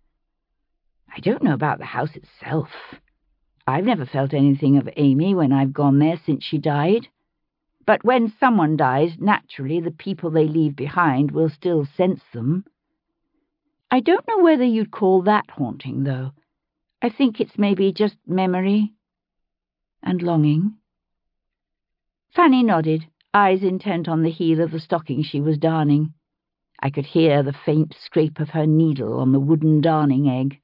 I don't know about the house itself. I've never felt anything of Amy when I've gone there since she died. But when someone dies, naturally the people they leave behind will still sense them. I don't know whether you'd call that haunting, though. I think it's maybe just memory and longing. Fanny nodded, eyes intent on the heel of the stocking she was darning. I could hear the faint scrape of her needle on the wooden darning egg.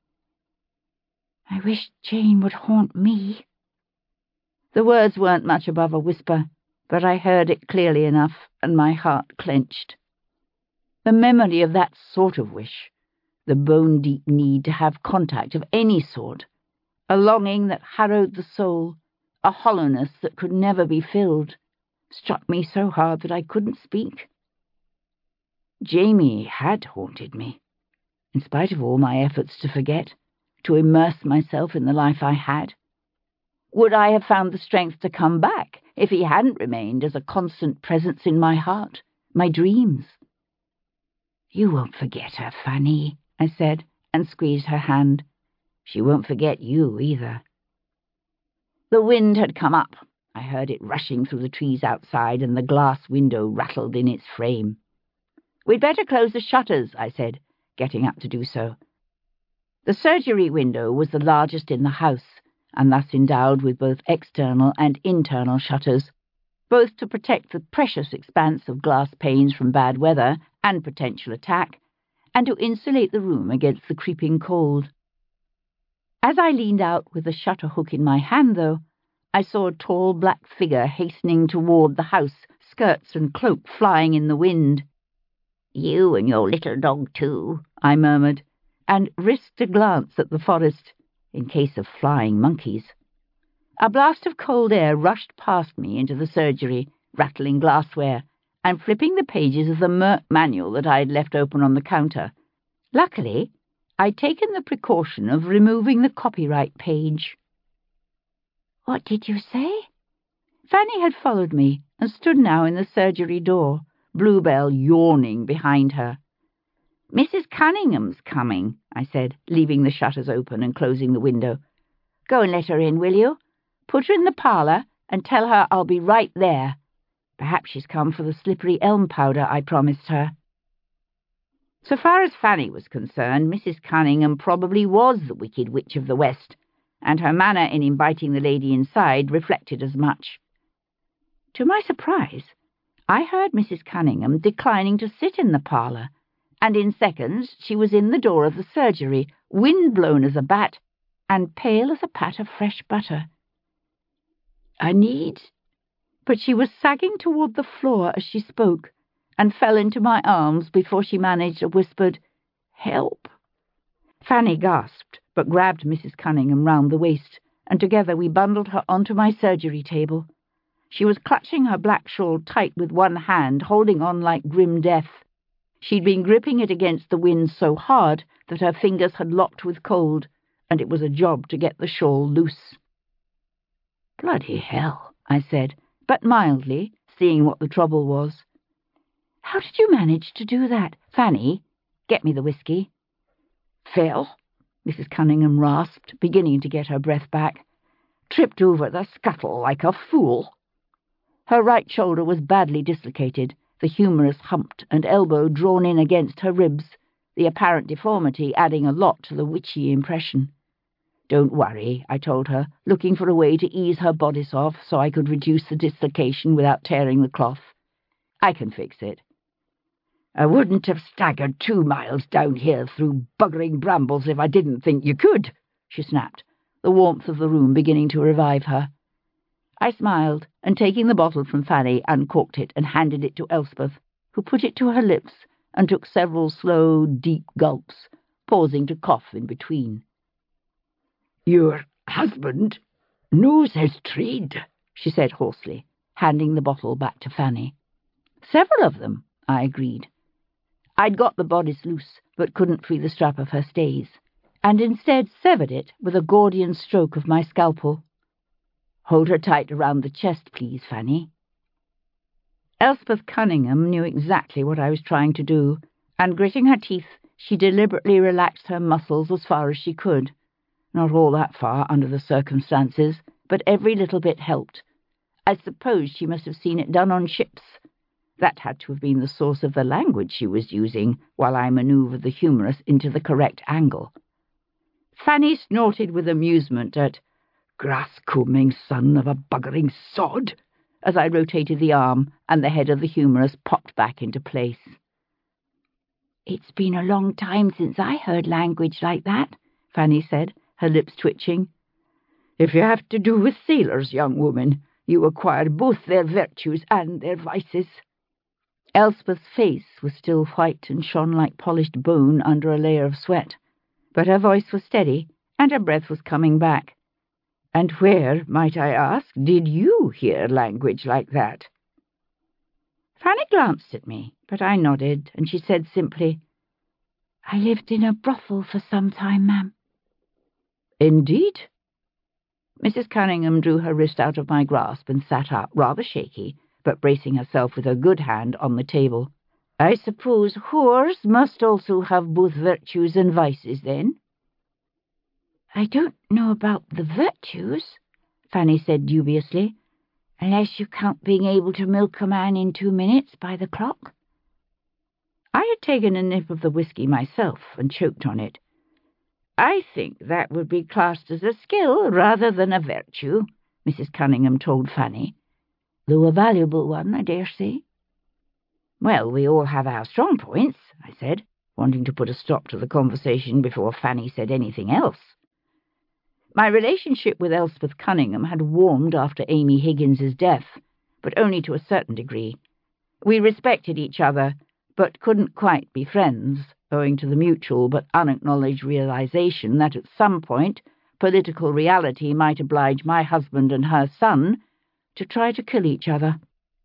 I wish Jane would haunt me. The words weren't much above a whisper, but I heard it clearly enough, and my heart clenched. The memory of that sort of wish, the bone-deep need to have contact of any sort, a longing that harrowed the soul, a hollowness that could never be filled, struck me so hard that I couldn't speak. Jamie had haunted me, in spite of all my efforts to forget, to immerse myself in the life I had. Would I have found the strength to come back if he hadn't remained as a constant presence in my heart, my dreams? You won't forget her, Fanny, I said, and squeezed her hand. She won't forget you either. The wind had come up. I heard it rushing through the trees outside, and the glass window rattled in its frame. We'd better close the shutters, I said, getting up to do so. The surgery window was the largest in the house, and thus endowed with both external and internal shutters, both to protect the precious expanse of glass panes from bad weather and potential attack, and to insulate the room against the creeping cold. As I leaned out with the shutter hook in my hand, though, I saw a tall black figure hastening toward the house, skirts and cloak flying in the wind. You and your little dog, too, I murmured, and risked a glance at the forest, in case of flying monkeys. A blast of cold air rushed past me into the surgery, rattling glassware, and flipping the pages of the Merck manual that I had left open on the counter. Luckily, I'd taken the precaution of removing the copyright page. What did you say? Fanny had followed me and stood now in the surgery door, Bluebell yawning behind her. Missus Cunningham's coming, I said, leaving the shutters open and closing the window. Go and let her in, will you? Put her in the parlour and tell her I'll be right there. Perhaps she's come for the slippery elm powder I promised her. So far as Fanny was concerned, Missus Cunningham probably was the Wicked Witch of the West, and her manner in inviting the lady inside reflected as much. To my surprise, I heard Missus Cunningham declining to sit in the parlour, and in seconds she was in the door of the surgery, wind-blown as a bat, and pale as a pat of fresh butter. I need... But she was sagging toward the floor as she spoke, and fell into my arms before she managed a whispered, "Help!" Fanny gasped, but grabbed Missus Cunningham round the waist, and together we bundled her onto my surgery table. She was clutching her black shawl tight with one hand, holding on like grim death. She'd been gripping it against the wind so hard that her fingers had locked with cold, and it was a job to get the shawl loose. "Bloody hell," I said, but mildly, seeing what the trouble was. "How did you manage to do that? Fanny, get me the whiskey." "Phil," Missus Cunningham rasped, beginning to get her breath back. "Tripped over the scuttle like a fool." Her right shoulder was badly dislocated, the humerus humped and elbow drawn in against her ribs, the apparent deformity adding a lot to the witchy impression. "Don't worry," I told her, looking for a way to ease her bodice off so I could reduce the dislocation without tearing the cloth. "I can fix it." "I wouldn't have staggered two miles down here through buggering brambles if I didn't think you could," she snapped, the warmth of the room beginning to revive her. I smiled, and taking the bottle from Fanny, uncorked it and handed it to Elspeth, who put it to her lips and took several slow, deep gulps, pausing to cough in between. "Your husband knows his trade," she said hoarsely, handing the bottle back to Fanny. "Several of them," I agreed. I'd got the bodice loose, but couldn't free the strap of her stays, and instead severed it with a Gordian stroke of my scalpel. "Hold her tight around the chest, please, Fanny." Elspeth Cunningham knew exactly what I was trying to do, and gritting her teeth, she deliberately relaxed her muscles as far as she could. Not all that far under the circumstances, but every little bit helped. I suppose she must have seen it done on ships. That had to have been the source of the language she was using while I manoeuvred the humerus into the correct angle. Fanny snorted with amusement at "grass-combing son of a buggering sod" as I rotated the arm and the head of the humerus popped back into place. "It's been a long time since I heard language like that," Fanny said, her lips twitching. "If you have to do with sailors, young woman, you acquire both their virtues and their vices." Elspeth's face was still white and shone like polished bone under a layer of sweat, but her voice was steady, and her breath was coming back. "And where, might I ask, did you hear language like that?" Fanny glanced at me, but I nodded, and she said simply, "I lived in a brothel for some time, ma'am." "Indeed?" Missus Cunningham drew her wrist out of my grasp and sat up, rather shaky, but bracing herself with her good hand on the table. "I suppose whores must also have both virtues and vices, then?" "I don't know about the virtues," Fanny said dubiously, "unless you count being able to milk a man in two minutes by the clock." I had taken a nip of the whiskey myself and choked on it. "I think that would be classed as a skill rather than a virtue," Missus Cunningham told Fanny, "though a valuable one, I dare say." "Well, we all have our strong points," I said, wanting to put a stop to the conversation before Fanny said anything else. My relationship with Elspeth Cunningham had warmed after Amy Higgins's death, but only to a certain degree. We respected each other, but couldn't quite be friends, owing to the mutual but unacknowledged realization that at some point political reality might oblige my husband and her son to try to kill each other.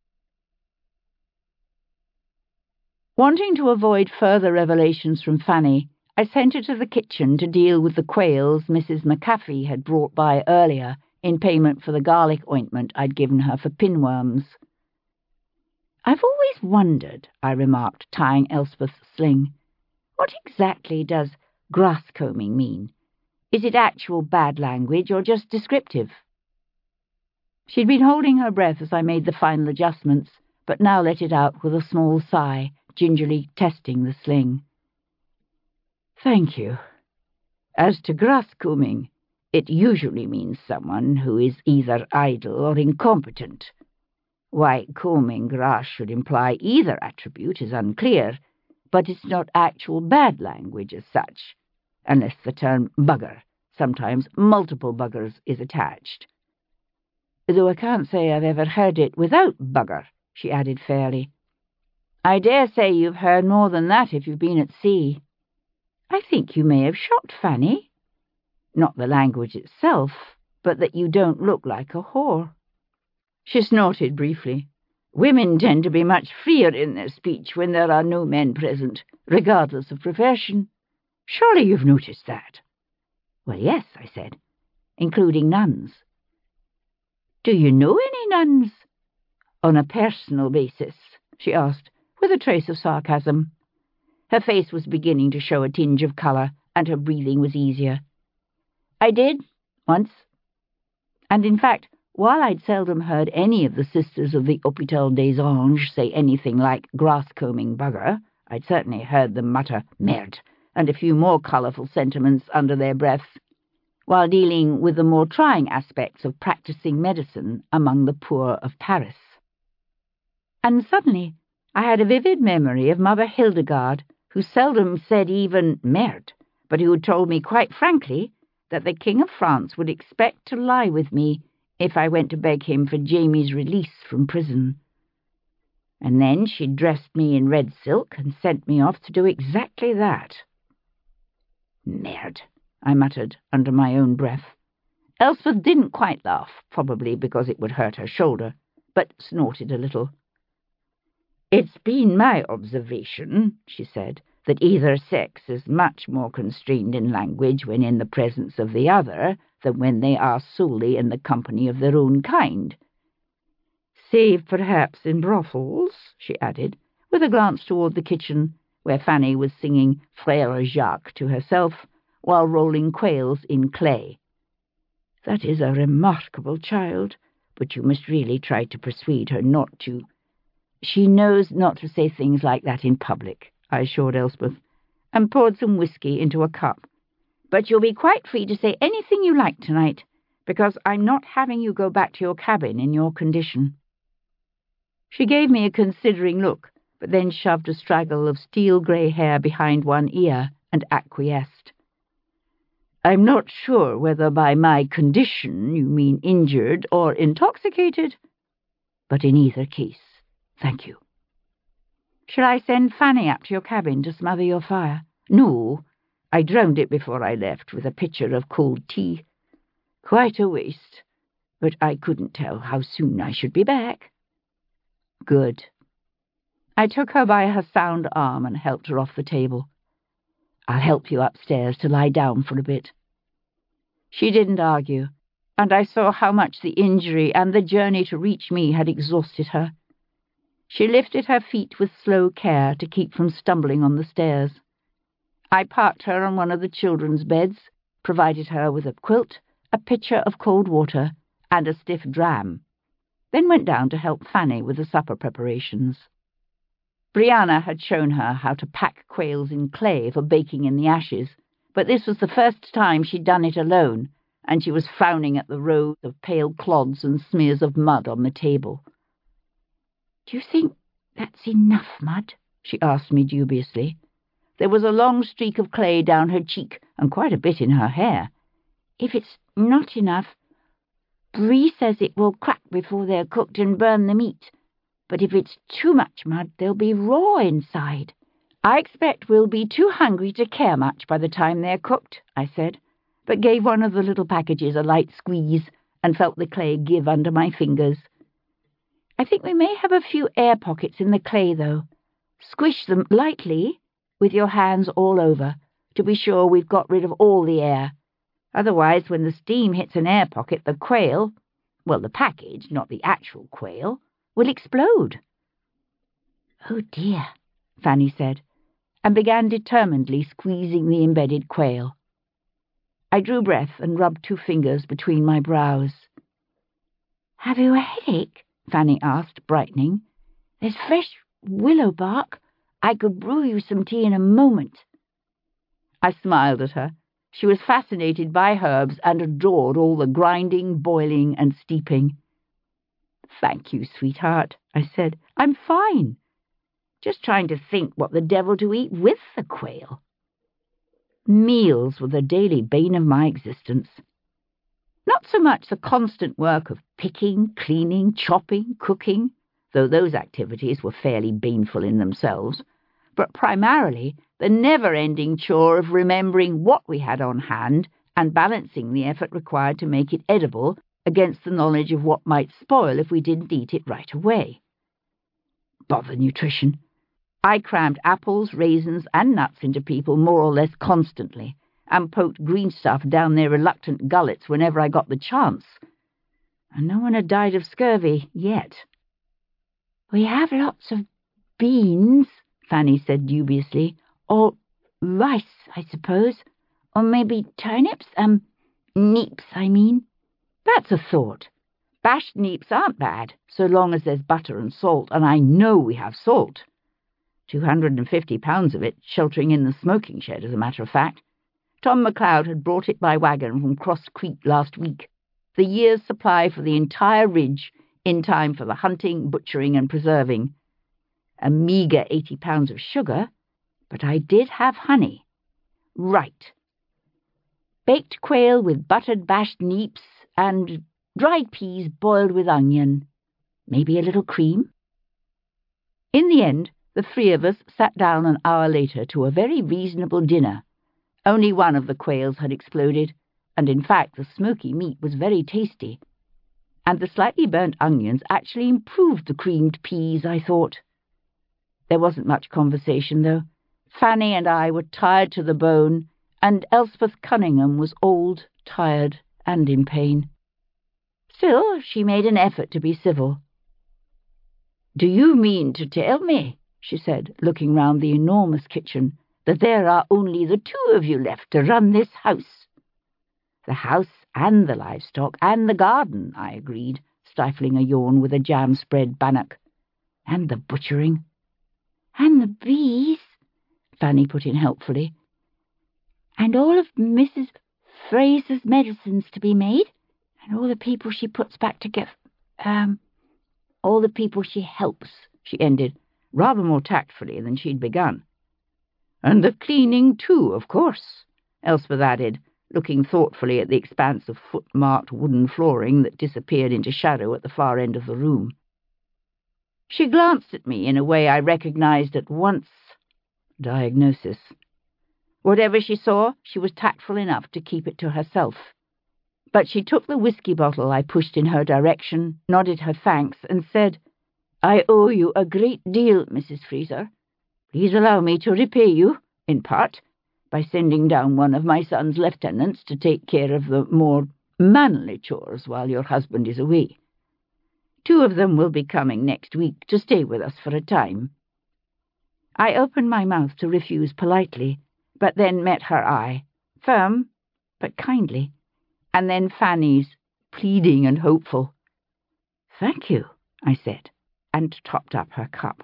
Wanting to avoid further revelations from Fanny, I sent her to the kitchen to deal with the quails Missus McAfee had brought by earlier in payment for the garlic ointment I'd given her for pinworms. "I've always wondered," I remarked, tying Elspeth's sling, "what exactly does grass-combing mean? Is it actual bad language or just descriptive?" She'd been holding her breath as I made the final adjustments, but now let it out with a small sigh, gingerly testing the sling. "Thank you. As to grass-combing, it usually means someone who is either idle or incompetent. Why combing grass should imply either attribute is unclear, but it's not actual bad language as such, unless the term bugger, sometimes multiple buggers, is attached. Though I can't say I've ever heard it without bugger," she added fairly. "I dare say you've heard more than that if you've been at sea." "I think you may have shot Fanny. Not the language itself, but that you don't look like a whore." She snorted briefly. "Women tend to be much freer in their speech when there are no men present, regardless of profession. Surely you've noticed that?" "Well, yes," I said, "including nuns." "Do you know any nuns?" "On a personal basis?" she asked, with a trace of sarcasm. Her face was beginning to show a tinge of colour, and her breathing was easier. "I did, once. And in fact, while I'd seldom heard any of the sisters of the Hôpital des Anges say anything like grass-combing bugger, I'd certainly heard them mutter "merde" and a few more colourful sentiments under their breaths, while dealing with the more trying aspects of practising medicine among the poor of Paris. And suddenly I had a vivid memory of Mother Hildegard, who seldom said even "merde," but who told me quite frankly that the King of France would expect to lie with me if I went to beg him for Jamie's release from prison. And then she dressed me in red silk and sent me off to do exactly that. "Merde," I muttered under my own breath. Elspeth didn't quite laugh, probably because it would hurt her shoulder, but snorted a little. "It's been my observation," she said, "that either sex is much more constrained in language when in the presence of the other than when they are solely in the company of their own kind. Save perhaps in brothels," she added, with a glance toward the kitchen, where Fanny was singing Frère Jacques to herself while rolling quails in clay. "That is a remarkable child, but you must really try to persuade her not to." "She knows not to say things like that in public," I assured Elspeth, and poured some whiskey into a cup. "But you'll be quite free to say anything you like tonight, because I'm not having you go back to your cabin in your condition." She gave me a considering look, but then shoved a straggle of steel-grey hair behind one ear and acquiesced. "I'm not sure whether by my condition you mean injured or intoxicated, but in either case, thank you." "Shall I send Fanny up to your cabin to smother your fire?" "No, I drowned it before I left with a pitcher of cold tea. Quite a waste, but I couldn't tell how soon I should be back." "Good." I took her by her sound arm and helped her off the table. "I'll help you upstairs to lie down for a bit." She didn't argue, and I saw how much the injury and the journey to reach me had exhausted her. She lifted her feet with slow care to keep from stumbling on the stairs. I parked her on one of the children's beds, provided her with a quilt, a pitcher of cold water, and a stiff dram, then went down to help Fanny with the supper preparations. Brianna had shown her how to pack quails in clay for baking in the ashes, but this was the first time she'd done it alone, and she was frowning at the rows of pale clods and smears of mud on the table. "Do you think that's enough mud?" she asked me dubiously. There was a long streak of clay down her cheek and quite a bit in her hair. "If it's not enough, Bree says it will crack before they're cooked and burn the meat. But if it's too much mud, they'll be raw inside." "I expect we'll be too hungry to care much by the time they're cooked," I said, but gave one of the little packages a light squeeze and felt the clay give under my fingers. "I think we may have a few air pockets in the clay, though. Squish them lightly with your hands all over, to be sure we've got rid of all the air. Otherwise, when the steam hits an air pocket, the quail, well, the package, not the actual quail, will explode." "Oh dear," Fanny said, and began determinedly squeezing the embedded quail. I drew breath and rubbed two fingers between my brows. "Have you a headache?" Fanny asked, brightening. "There's fresh willow bark. I could brew you some tea in a moment." I smiled at her. She was fascinated by herbs and adored all the grinding, boiling, and steeping. "Thank you, sweetheart," I said. "I'm fine. Just trying to think what the devil to eat with the quail." Meals were the daily bane of my existence. Not so much the constant work of picking, cleaning, chopping, cooking, though those activities were fairly baneful in themselves, but primarily the never-ending chore of remembering what we had on hand and balancing the effort required to make it edible against the knowledge of what might spoil if we didn't eat it right away. Bother nutrition. I crammed apples, raisins, and nuts into people more or less constantly, and poked green stuff down their reluctant gullets whenever I got the chance. And no one had died of scurvy yet. "We have lots of beans," Fanny said dubiously, "or rice, I suppose, or maybe turnips, um, neeps, I mean." "That's a thought. Bashed neeps aren't bad, so long as there's butter and salt, and I know we have salt. two hundred and fifty pounds of it sheltering in the smoking shed, as a matter of fact. Tom McLeod had brought it by wagon from Cross Creek last week, the year's supply for the entire ridge, in time for the hunting, butchering, and preserving. A meagre eighty pounds of sugar, but I did have honey. Right. Baked quail with buttered bashed neeps, and dried peas boiled with onion. Maybe a little cream? In the end, the three of us sat down an hour later to a very reasonable dinner. Only one of the quails had exploded, and in fact the smoky meat was very tasty. And the slightly burnt onions actually improved the creamed peas, I thought. There wasn't much conversation, though. Fanny and I were tired to the bone, and Elspeth Cunningham was old, tired, and in pain. Still, she made an effort to be civil. "Do you mean to tell me," she said, looking round the enormous kitchen, "that there are only the two of you left to run this house?" "The house and the livestock and the garden," I agreed, stifling a yawn with a jam-spread bannock. "And the butchering." "And the bees," Fanny put in helpfully. "And all of Missus Fraser's medicines to be made, and all the people she puts back together, um, all the people she helps," she ended, rather more tactfully than she'd begun. "And the cleaning, too, of course," Elspeth added, looking thoughtfully at the expanse of foot-marked wooden flooring that disappeared into shadow at the far end of the room. She glanced at me in a way I recognized at once. Diagnosis. Whatever she saw, she was tactful enough to keep it to herself. But she took the whiskey bottle I pushed in her direction, nodded her thanks, and said, "I owe you a great deal, Missus Fraser. Please allow me to repay you, in part, by sending down one of my son's lieutenants to take care of the more manly chores while your husband is away. Two of them will be coming next week to stay with us for a time." I opened my mouth to refuse politely, but then met her eye, firm but kindly, and then Fanny's, pleading and hopeful. "Thank you," I said, and topped up her cup.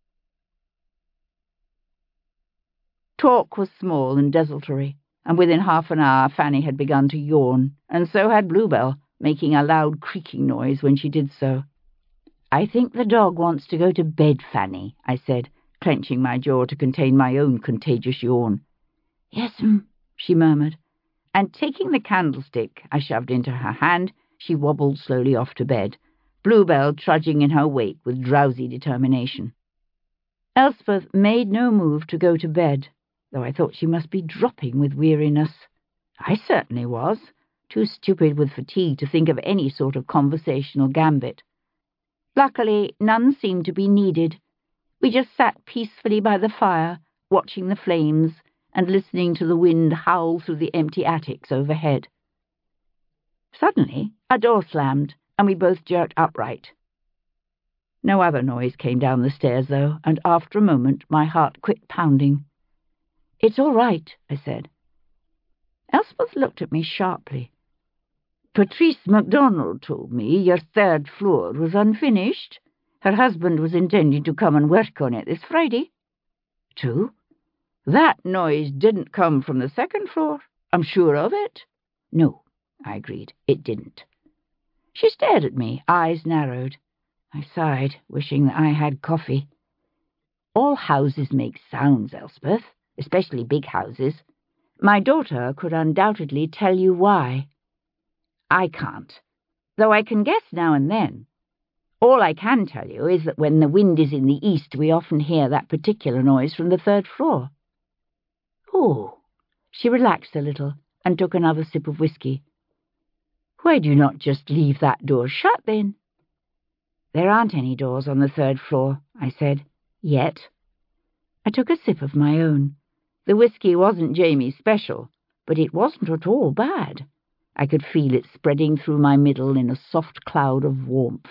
Talk was small and desultory, and within half an hour Fanny had begun to yawn, and so had Bluebell, making a loud creaking noise when she did so. "I think the dog wants to go to bed, Fanny," I said, clenching my jaw to contain my own contagious yawn. "Yes'm," she murmured, and taking the candlestick I shoved into her hand, she wobbled slowly off to bed, Bluebell trudging in her wake with drowsy determination. Elspeth made no move to go to bed, though I thought she must be dropping with weariness. I certainly was, too stupid with fatigue to think of any sort of conversational gambit. Luckily, none seemed to be needed. We just sat peacefully by the fire, watching the flames and listening to the wind howl through the empty attics overhead. Suddenly, a door slammed, and we both jerked upright. No other noise came down the stairs, though, and after a moment my heart quit pounding. "It's all right," I said. Elspeth looked at me sharply. "Patrice MacDonald told me your third floor was unfinished. Her husband was intending to come and work on it this Friday." "True." "That noise didn't come from the second floor. I'm sure of it." "No," I agreed, "it didn't." She stared at me, eyes narrowed. I sighed, wishing that I had coffee. "All houses make sounds, Elspeth, especially big houses. My daughter could undoubtedly tell you why. I can't, though I can guess now and then. All I can tell you is that when the wind is in the east, we often hear that particular noise from the third floor." "Oh." She relaxed a little and took another sip of whiskey. "Why do you not just leave that door shut, then?" "There aren't any doors on the third floor," I said. "Yet." I took a sip of my own. The whiskey wasn't Jamie's special, but it wasn't at all bad. I could feel it spreading through my middle in a soft cloud of warmth.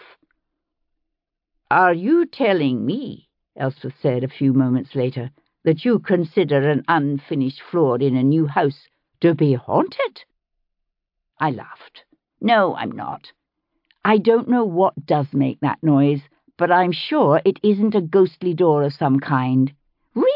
"Are you telling me," Elspeth said a few moments later, "that you consider an unfinished floor in a new house to be haunted?" I laughed. "No, I'm not. I don't know what does make that noise, but I'm sure it isn't a ghostly door of some kind.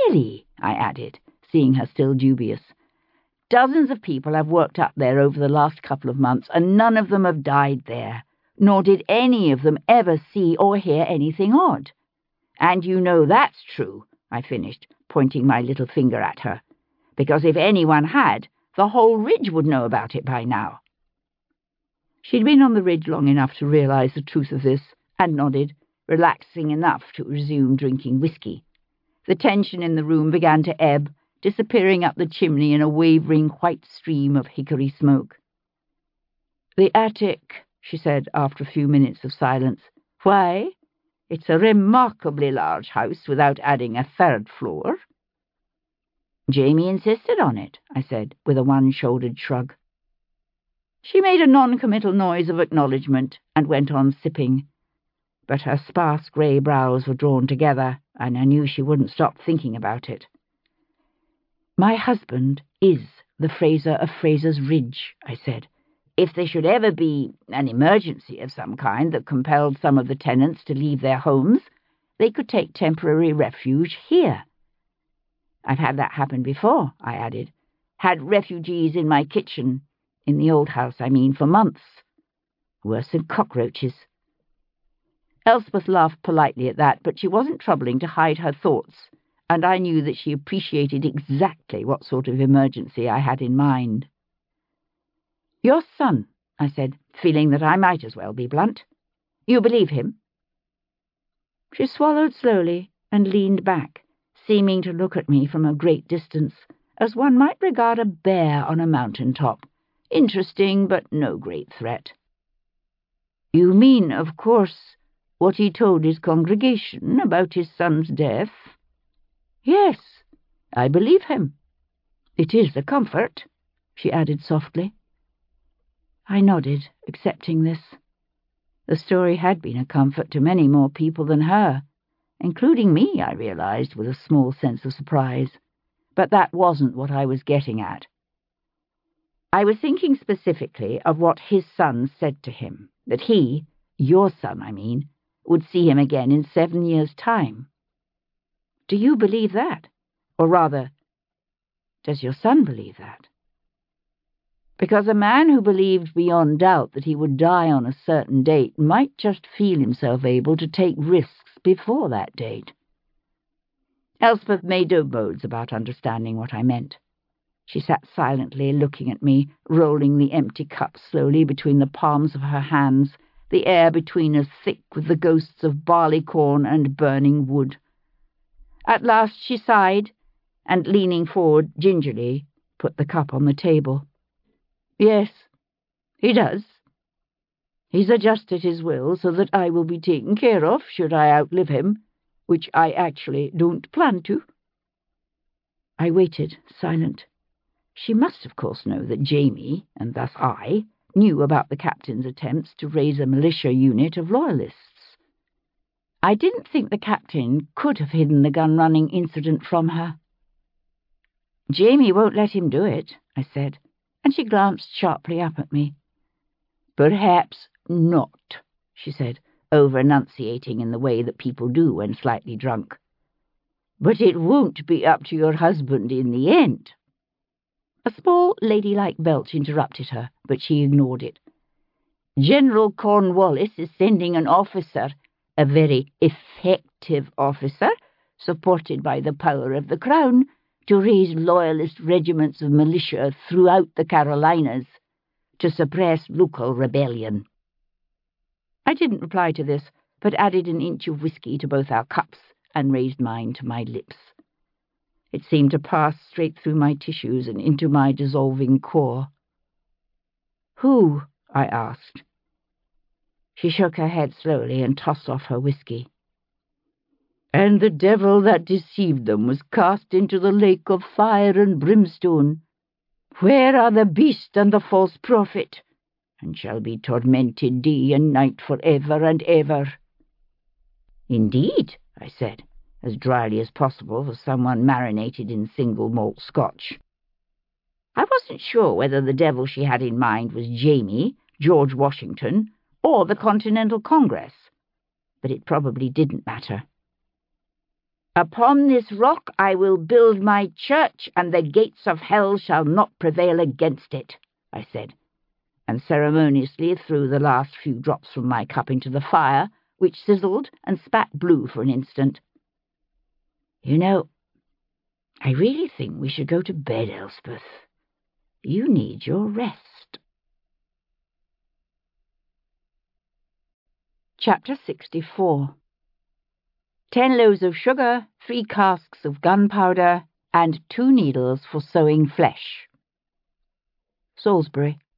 Really, I added, seeing her still dubious. Dozens of people have worked up there over the last couple of months, and none of them have died there, nor did any of them ever see or hear anything odd. And you know that's true, I finished, pointing my little finger at her, because if anyone had, the whole ridge would know about it by now. She'd been on the ridge long enough to realize the truth of this, and nodded, relaxing enough to resume drinking whiskey. The tension in the room began to ebb, disappearing up the chimney in a wavering white stream of hickory smoke. "The attic," she said after a few minutes of silence. "Why, it's a remarkably large house without adding a third floor." "Jamie insisted on it," I said, with a one-shouldered shrug. She made a non-committal noise of acknowledgement and went on sipping, but her sparse grey brows were drawn together, and I knew she wouldn't stop thinking about it. "My husband is the Fraser of Fraser's Ridge," I said. "If there should ever be an emergency of some kind that compelled some of the tenants to leave their homes, they could take temporary refuge here. I've had that happen before," I added. "Had refugees in my kitchen, in the old house, I mean, for months. Worse than cockroaches." Elspeth laughed politely at that, but she wasn't troubling to hide her thoughts, and I knew that she appreciated exactly what sort of emergency I had in mind. "Your son," I said, feeling that I might as well be blunt. "You believe him?" She swallowed slowly and leaned back, seeming to look at me from a great distance, as one might regard a bear on a mountain top. Interesting, but no great threat. "You mean, of course, what he told his congregation about his son's death?" "Yes, I believe him. It is a comfort," she added softly. I nodded, accepting this. The story had been a comfort to many more people than her, including me, I realized, with a small sense of surprise. But that wasn't what I was getting at. I was thinking specifically of what his son said to him, that he, your son, I mean, would see him again in seven years' time. Do you believe that? Or rather, does your son believe that? Because a man who believed beyond doubt that he would die on a certain date might just feel himself able to take risks before that date. Elspeth made no bones about understanding what I meant. She sat silently looking at me, rolling the empty cup slowly between the palms of her hands, the air between us thick with the ghosts of barleycorn and burning wood. At last she sighed, and, leaning forward gingerly, put the cup on the table. "Yes, he does. He's adjusted his will so that I will be taken care of should I outlive him, which I actually don't plan to." I waited, silent. She must, of course, know that Jamie, and thus I, knew about the captain's attempts to raise a militia unit of loyalists. I didn't think the captain could have hidden the gun-running incident from her. "Jamie won't let him do it," I said, and she glanced sharply up at me. "Perhaps not," she said, over-enunciating in the way that people do when slightly drunk. "But it won't be up to your husband in the end." A small, ladylike belch interrupted her, but she ignored it. "General Cornwallis is sending an officer, a very effective officer, supported by the power of the Crown, to raise loyalist regiments of militia throughout the Carolinas, to suppress local rebellion." I didn't reply to this, but added an inch of whiskey to both our cups and raised mine to my lips. It seemed to pass straight through my tissues and into my dissolving core. "Who?" I asked. She shook her head slowly and tossed off her whiskey. "And the devil that deceived them was cast into the lake of fire and brimstone. Where are the beast and the false prophet? And shall be tormented day and night for ever and ever." "Indeed," I said, as dryly as possible for someone marinated in single malt Scotch. I wasn't sure whether the devil she had in mind was Jamie, George Washington, or the Continental Congress, but it probably didn't matter. Upon this rock I will build my church, and the gates of hell shall not prevail against it, I said, and ceremoniously threw the last few drops from my cup into the fire, which sizzled and spat blue for an instant. You know, I really think we should go to bed, Elspeth. You need your rest. Chapter sixty-four. Ten loaves of sugar, three casks of gunpowder, and two needles for sewing flesh. Salisbury.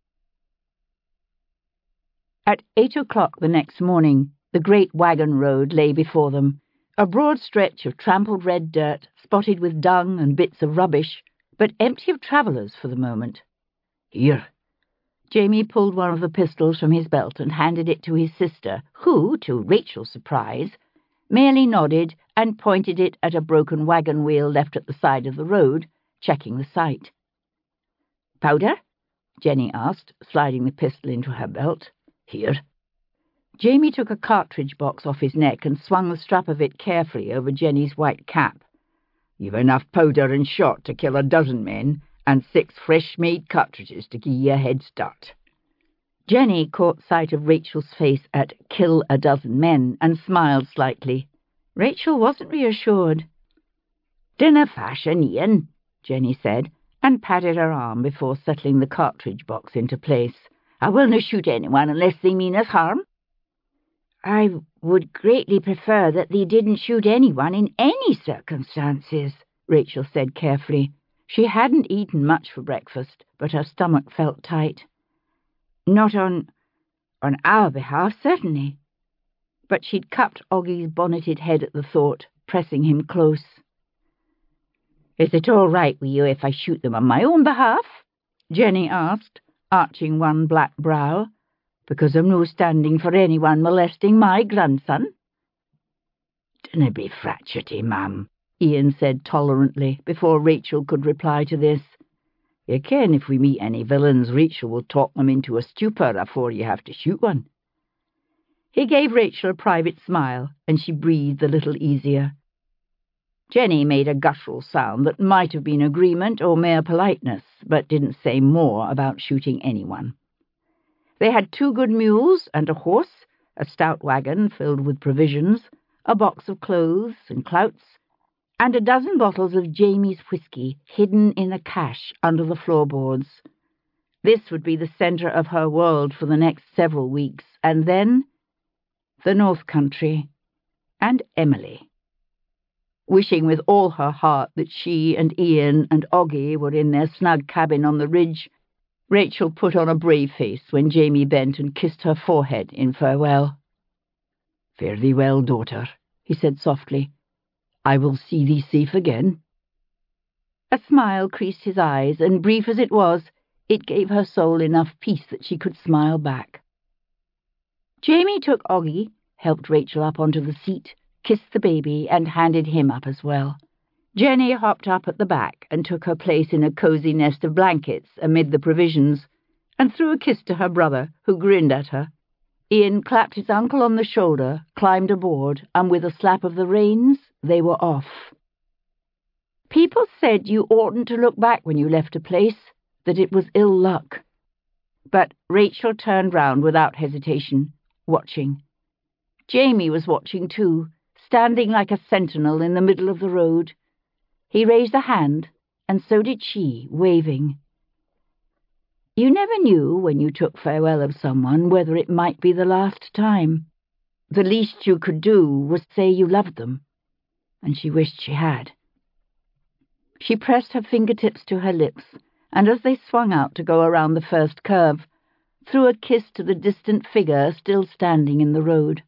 At eight o'clock the next morning, the great wagon road lay before them, a broad stretch of trampled red dirt, spotted with dung and bits of rubbish, but empty of travellers for the moment. Here. Jamie pulled one of the pistols from his belt and handed it to his sister, who, to Rachel's surprise, merely nodded and pointed it at a broken wagon wheel left at the side of the road, checking the sight. Powder? Jenny asked, sliding the pistol into her belt. Here. Jamie took a cartridge box off his neck and swung the strap of it carefully over Jenny's white cap. You've enough powder and shot to kill a dozen men, and six fresh-made cartridges to give ye a head start. Jenny caught sight of Rachel's face at kill a dozen men and smiled slightly. Rachel wasn't reassured. Dinner fashion, Ian, Jenny said, and patted her arm before settling the cartridge box into place. I will not shoot anyone unless they mean us harm. I would greatly prefer that they didn't shoot anyone in any circumstances, Rachel said carefully. She hadn't eaten much for breakfast, but her stomach felt tight. Not on... on our behalf, certainly. But she'd cupped Oggie's bonneted head at the thought, pressing him close. Is it all right with you if I shoot them on my own behalf? Jenny asked, arching one black brow. Because I'm no standing for anyone molesting my grandson. Dinna be fratcherty, ma'am, Ian said tolerantly, before Rachel could reply to this. You ken if we meet any villains, Rachel will talk them into a stupor afore you have to shoot one. He gave Rachel a private smile, and she breathed a little easier. Jenny made a guttural sound that might have been agreement or mere politeness, but didn't say more about shooting anyone. They had two good mules and a horse, a stout wagon filled with provisions, a box of clothes and clouts, and a dozen bottles of Jamie's whiskey hidden in a cache under the floorboards. This would be the centre of her world for the next several weeks, and then the North Country and Emily. Wishing with all her heart that she and Ian and Oggie were in their snug cabin on the ridge, Rachel put on a brave face when Jamie bent and kissed her forehead in farewell. Fare thee well, daughter, he said softly. I will see thee safe again. A smile creased his eyes, and brief as it was, it gave her soul enough peace that she could smile back. Jamie took Oggie, helped Rachel up onto the seat, kissed the baby, and handed him up as well. Jenny hopped up at the back and took her place in a cosy nest of blankets amid the provisions, and threw a kiss to her brother, who grinned at her. Ian clapped his uncle on the shoulder, climbed aboard, and with a slap of the reins, they were off. People said you oughtn't to look back when you left a place, that it was ill luck. But Rachel turned round without hesitation, watching. Jamie was watching too, standing like a sentinel in the middle of the road. He raised a hand, and so did she, waving. You never knew, when you took farewell of someone, whether it might be the last time. The least you could do was say you loved them, and she wished she had. She pressed her fingertips to her lips, and as they swung out to go around the first curve, threw a kiss to the distant figure still standing in the road.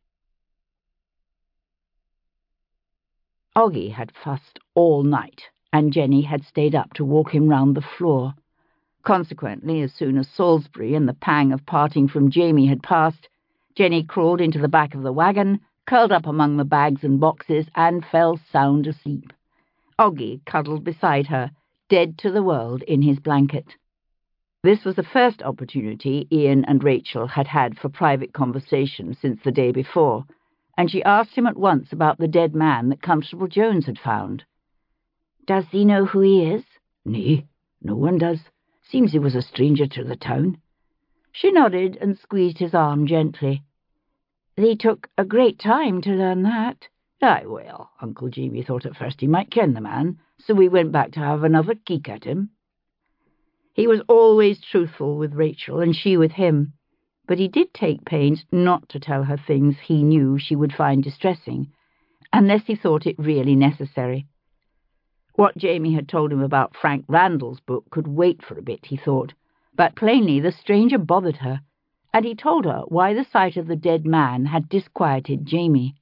Oggie had fussed all night, and Jenny had stayed up to walk him round the floor. Consequently, as soon as Salisbury and the pang of parting from Jamie had passed, Jenny crawled into the back of the wagon, curled up among the bags and boxes, and fell sound asleep. Oggie cuddled beside her, dead to the world in his blanket. This was the first opportunity Ian and Rachel had had for private conversation since the day before, and she asked him at once about the dead man that Constable Jones had found. "Does thee know who he is?" "Nay, no one does. Seems he was a stranger to the town." She nodded and squeezed his arm gently. "Thee took a great time to learn that." "Aye, well, Uncle Jamie thought at first he might ken the man, so we went back to have another keek at him." He was always truthful with Rachel, and she with him, but he did take pains not to tell her things he knew she would find distressing, unless he thought it really necessary. What Jamie had told him about Frank Randall's book could wait for a bit, he thought, but plainly the stranger bothered her, and he told her why the sight of the dead man had disquieted Jamie.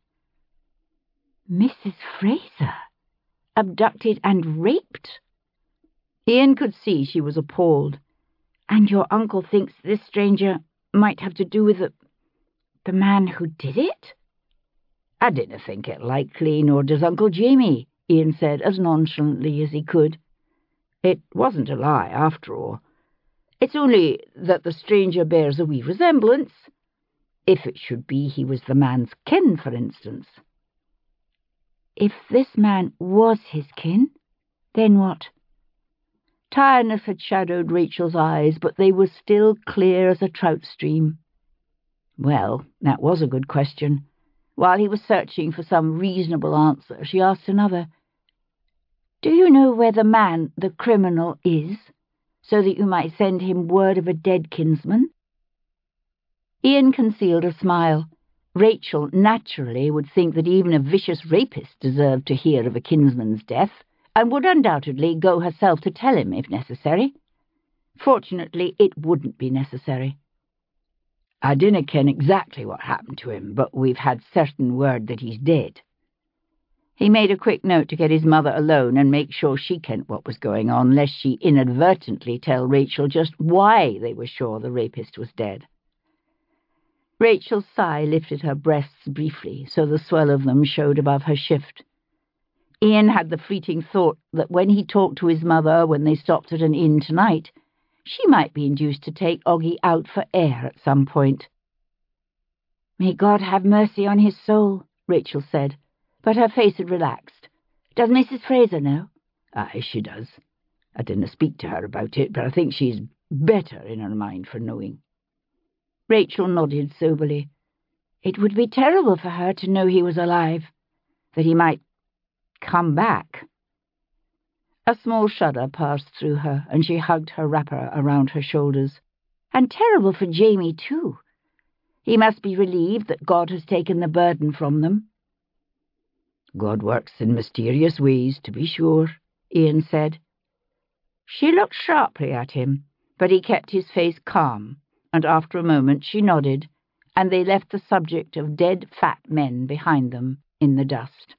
"Missus Fraser? Abducted and raped?" Ian could see she was appalled. "And your uncle thinks this stranger might have to do with the... the man who did it?" "I dinna think it likely, nor does Uncle Jamie," Ian said as nonchalantly as he could. "It wasn't a lie, after all. It's only that the stranger bears a wee resemblance. If it should be he was the man's kin, for instance." "If this man was his kin, then what?" Tiredness had shadowed Rachel's eyes, but they were still clear as a trout stream. Well, that was a good question. While he was searching for some reasonable answer, she asked another. "Do you know where the man, the criminal, is, so that you might send him word of a dead kinsman?" Ian concealed a smile. Rachel naturally would think that even a vicious rapist deserved to hear of a kinsman's death, and would undoubtedly go herself to tell him if necessary. Fortunately, it wouldn't be necessary. "I dinna ken exactly what happened to him, but we've had certain word that he's dead." He made a quick note to get his mother alone and make sure she kent what was going on, lest she inadvertently tell Rachel just why they were sure the rapist was dead. Rachel's sigh lifted her breasts briefly, so the swell of them showed above her shift. Ian had the fleeting thought that when he talked to his mother when they stopped at an inn tonight, she might be induced to take Oggy out for air at some point. "May God have mercy on his soul," Rachel said, but her face had relaxed. "Does Missus Fraser know?" "Aye, she does. I didn't speak to her about it, but I think she's better in her mind for knowing." Rachel nodded soberly. "It would be terrible for her to know he was alive, that he might come back." A small shudder passed through her, and she hugged her wrapper around her shoulders. "And terrible for Jamie, too. He must be relieved that God has taken the burden from them." "God works in mysterious ways, to be sure," Ian said. She looked sharply at him, but he kept his face calm, and after a moment she nodded, and they left the subject of dead fat men behind them in the dust.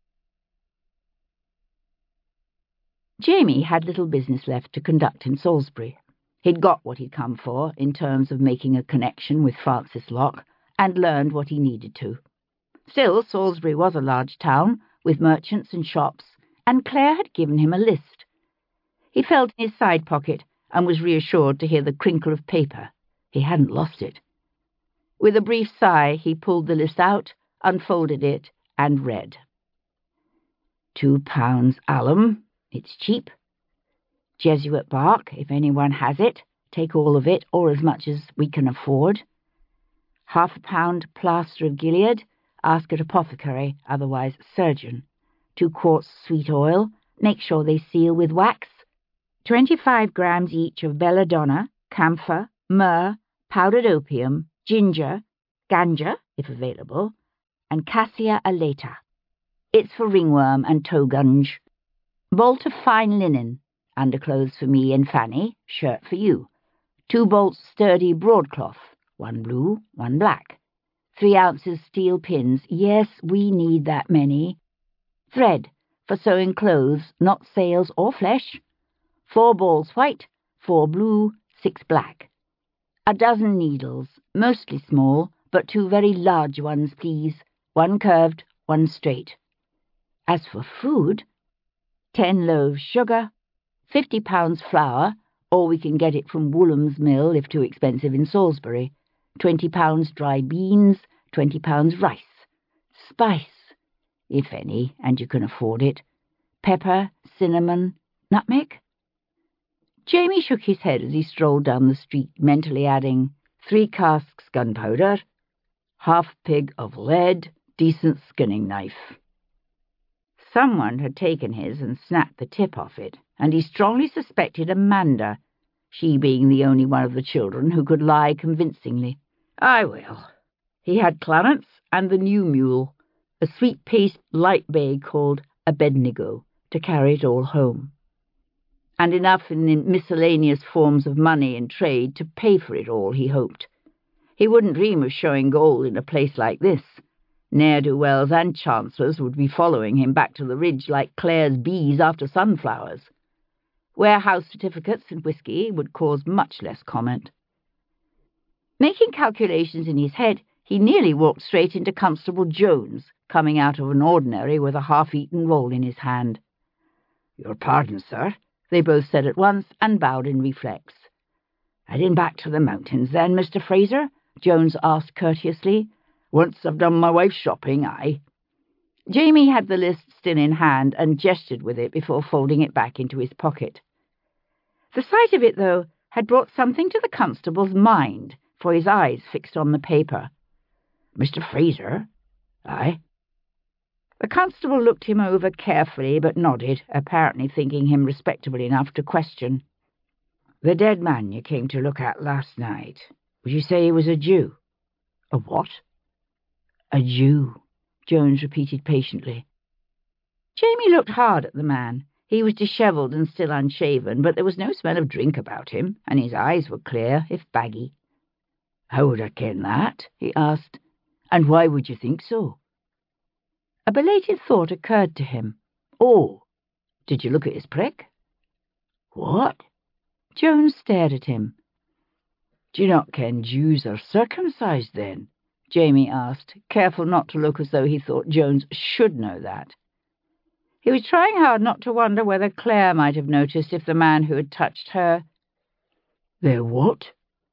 Jamie had little business left to conduct in Salisbury. He'd got what he'd come for in terms of making a connection with Francis Locke, and learned what he needed to. Still, Salisbury was a large town, with merchants and shops, and Claire had given him a list. He felt in his side pocket, and was reassured to hear the crinkle of paper. He hadn't lost it. With a brief sigh, he pulled the list out, unfolded it, and read. Two pounds alum. It's cheap. Jesuit bark, if anyone has it. Take all of it, or as much as we can afford. Half a pound plaster of Gilead. Ask at apothecary, otherwise surgeon. Two quarts sweet oil. Make sure they seal with wax. Twenty-five grams each of belladonna, camphor, myrrh, powdered opium, ginger, ganja, if available, and cassia alata. It's for ringworm and toe gunge. Bolt of fine linen, underclothes for me and Fanny, shirt for you. Two bolts sturdy broadcloth, one blue, one black. Three ounces steel pins, yes, we need that many. Thread, for sewing clothes, not sails or flesh. Four balls white, four blue, six black. A dozen needles, mostly small, but two very large ones, please. One curved, one straight. As for food, ten loaves sugar, fifty pounds flour, or we can get it from Woolham's mill if too expensive in Salisbury, twenty pounds dry beans, twenty pounds rice, spice, if any, and you can afford it. Pepper, cinnamon, nutmeg? Jamie shook his head as he strolled down the street, mentally adding, three casks gunpowder, half pig of lead, decent skinning knife. Someone had taken his and snapped the tip off it, and he strongly suspected Amanda, she being the only one of the children who could lie convincingly. Aye, well, he had Clarence and the new mule, a sweet-paced light bay called Abednego, to carry it all home, and enough in the miscellaneous forms of money and trade to pay for it all, he hoped. He wouldn't dream of showing gold in a place like this. Ne'er-do-wells and chancellors would be following him back to the ridge like Clare's bees after sunflowers. Warehouse certificates and whiskey would cause much less comment. Making calculations in his head, he nearly walked straight into Constable Jones, coming out of an ordinary with a half-eaten roll in his hand. "Your pardon, sir," they both said at once, and bowed in reflex. "Heading back to the mountains, then, Mister Fraser?" Jones asked courteously. "Once I've done my wife's shopping, aye." Jamie had the list still in hand and gestured with it before folding it back into his pocket. The sight of it, though, had brought something to the constable's mind, for his eyes fixed on the paper. "Mister Fraser?" "Aye." The constable looked him over carefully, but nodded, apparently thinking him respectable enough to question. "The dead man you came to look at last night, would you say he was a Jew?" "A what?" "A Jew," Jones repeated patiently. Jamie looked hard at the man. He was dishevelled and still unshaven, but there was no smell of drink about him, and his eyes were clear, if baggy. "How would I ken that?" he asked. "And why would you think so?" A belated thought occurred to him. "Oh, did you look at his prick?" "What?" Jones stared at him. "Do you not ken Jews are circumcised, then?" Jamie asked, careful not to look as though he thought Jones should know that. He was trying hard not to wonder whether Clare might have noticed if the man who had touched her... "They're what?"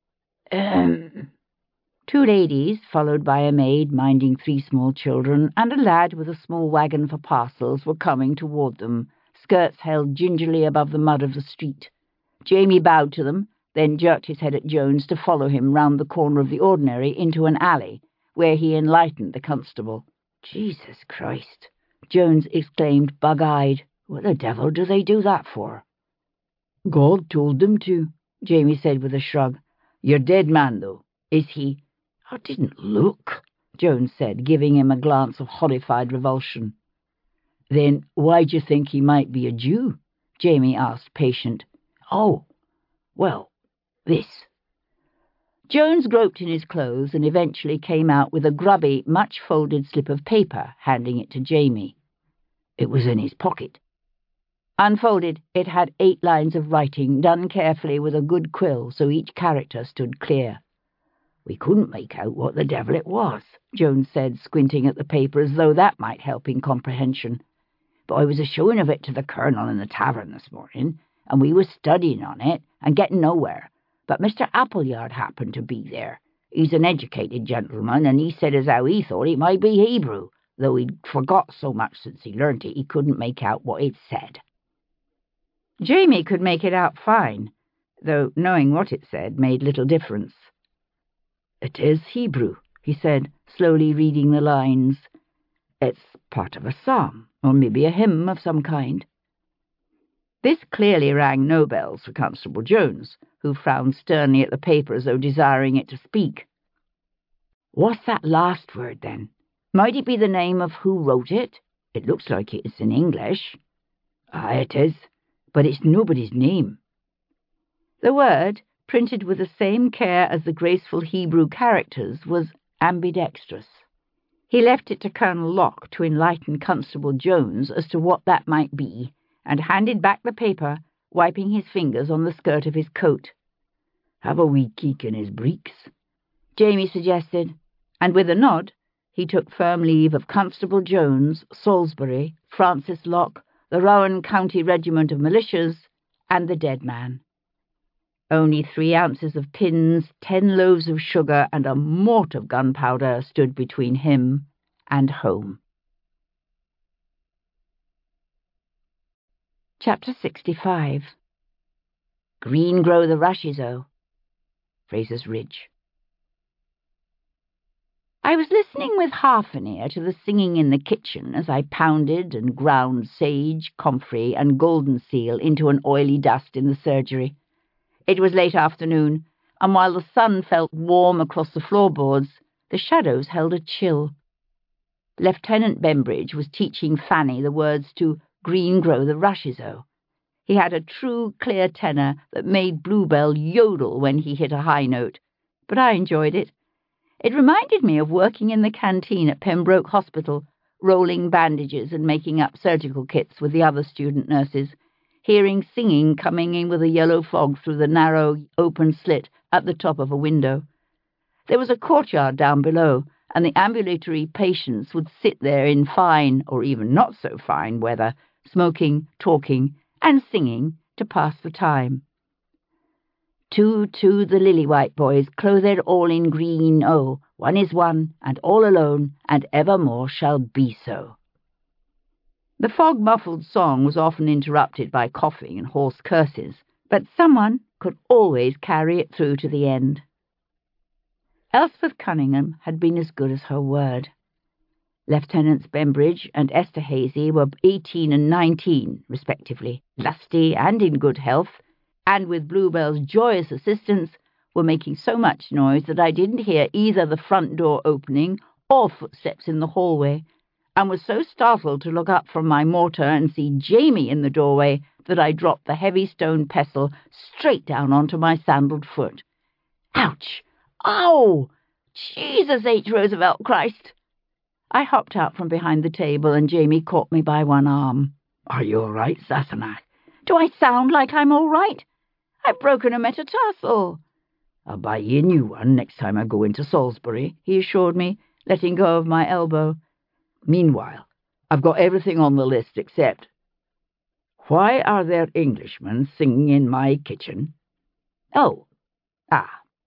Um... Two ladies, followed by a maid minding three small children, and a lad with a small wagon for parcels, were coming toward them, skirts held gingerly above the mud of the street. Jamie bowed to them, then jerked his head at Jones to follow him round the corner of the ordinary into an alley, where he enlightened the constable. "Jesus Christ!" Jones exclaimed, bug-eyed. "What the devil do they do that for?" "God told them to," Jamie said with a shrug. "Your dead man, though, is he—" "I didn't look," Jones said, giving him a glance of horrified revulsion. "Then why do you think he might be a Jew?" Jamie asked, patient. "Oh, well, this." Jones groped in his clothes and eventually came out with a grubby, much-folded slip of paper, handing it to Jamie. It was in his pocket. Unfolded, it had eight lines of writing, done carefully with a good quill, so each character stood clear. "We couldn't make out what the devil it was," Jones said, squinting at the paper as though that might help in comprehension. "But I was a-showing of it to the colonel in the tavern this morning, and we was studying on it and getting nowhere. But Mister Appleyard happened to be there. He's an educated gentleman, and he said as how he thought it might be Hebrew, though he'd forgot so much since he learnt it he couldn't make out what it said." Jamie could make it out fine, though knowing what it said made little difference. "It is Hebrew," he said, slowly reading the lines. "It's part of a psalm, or maybe a hymn of some kind." This clearly rang no bells for Constable Jones, who frowned sternly at the paper as though desiring it to speak. "What's that last word, then? Might it be the name of who wrote it? It looks like it's in English." "Aye, it is, but it's nobody's name." The word, printed with the same care as the graceful Hebrew characters, was ambidextrous. He left it to Colonel Locke to enlighten Constable Jones as to what that might be, and handed back the paper, wiping his fingers on the skirt of his coat. "Have a wee keek in his breeks," Jamie suggested, and with a nod he took firm leave of Constable Jones, Salisbury, Francis Locke, the Rowan County Regiment of Militias, and the dead man. Only three ounces of pins, ten loaves of sugar, and a mort of gunpowder stood between him and home. Chapter sixty-five. Green grow the rushes, oh. Fraser's Ridge. I was listening with half an ear to the singing in the kitchen as I pounded and ground sage, comfrey, and golden seal into an oily dust in the surgery. It was late afternoon, and while the sun felt warm across the floorboards, the shadows held a chill. Lieutenant Bembridge was teaching Fanny the words to Green grow the rushes, oh. He had a true, clear tenor that made Bluebell yodel when he hit a high note, but I enjoyed it. It reminded me of working in the canteen at Pembroke Hospital, rolling bandages and making up surgical kits with the other student nurses, hearing singing coming in with a yellow fog through the narrow, open slit at the top of a window. There was a courtyard down below, and the ambulatory patients would sit there in fine, or even not so fine, weather, smoking, talking, and singing to pass the time. Two, two, the lily-white boys, clothed all in green, oh, one is one, and all alone, and evermore shall be so. The fog-muffled song was often interrupted by coughing and hoarse curses, but someone could always carry it through to the end. Elspeth Cunningham had been as good as her word. Lieutenants Bembridge and Esther Hazy were eighteen and nineteen, respectively, lusty and in good health, and with Bluebell's joyous assistance were making so much noise that I didn't hear either the front door opening or footsteps in the hallway, and was so startled to look up from my mortar and see Jamie in the doorway that I dropped the heavy stone pestle straight down onto my sandaled foot. Ouch! Ow! Jesus H. Roosevelt Christ! I hopped out from behind the table, and Jamie caught me by one arm. Are you all right, Sassenach? Do I sound like I'm all right? I've broken a metatarsal. I'll buy you a new one next time I go into Salisbury, he assured me, letting go of my elbow. Meanwhile, I've got everything on the list except... Why are there Englishmen singing in my kitchen? Oh, ah.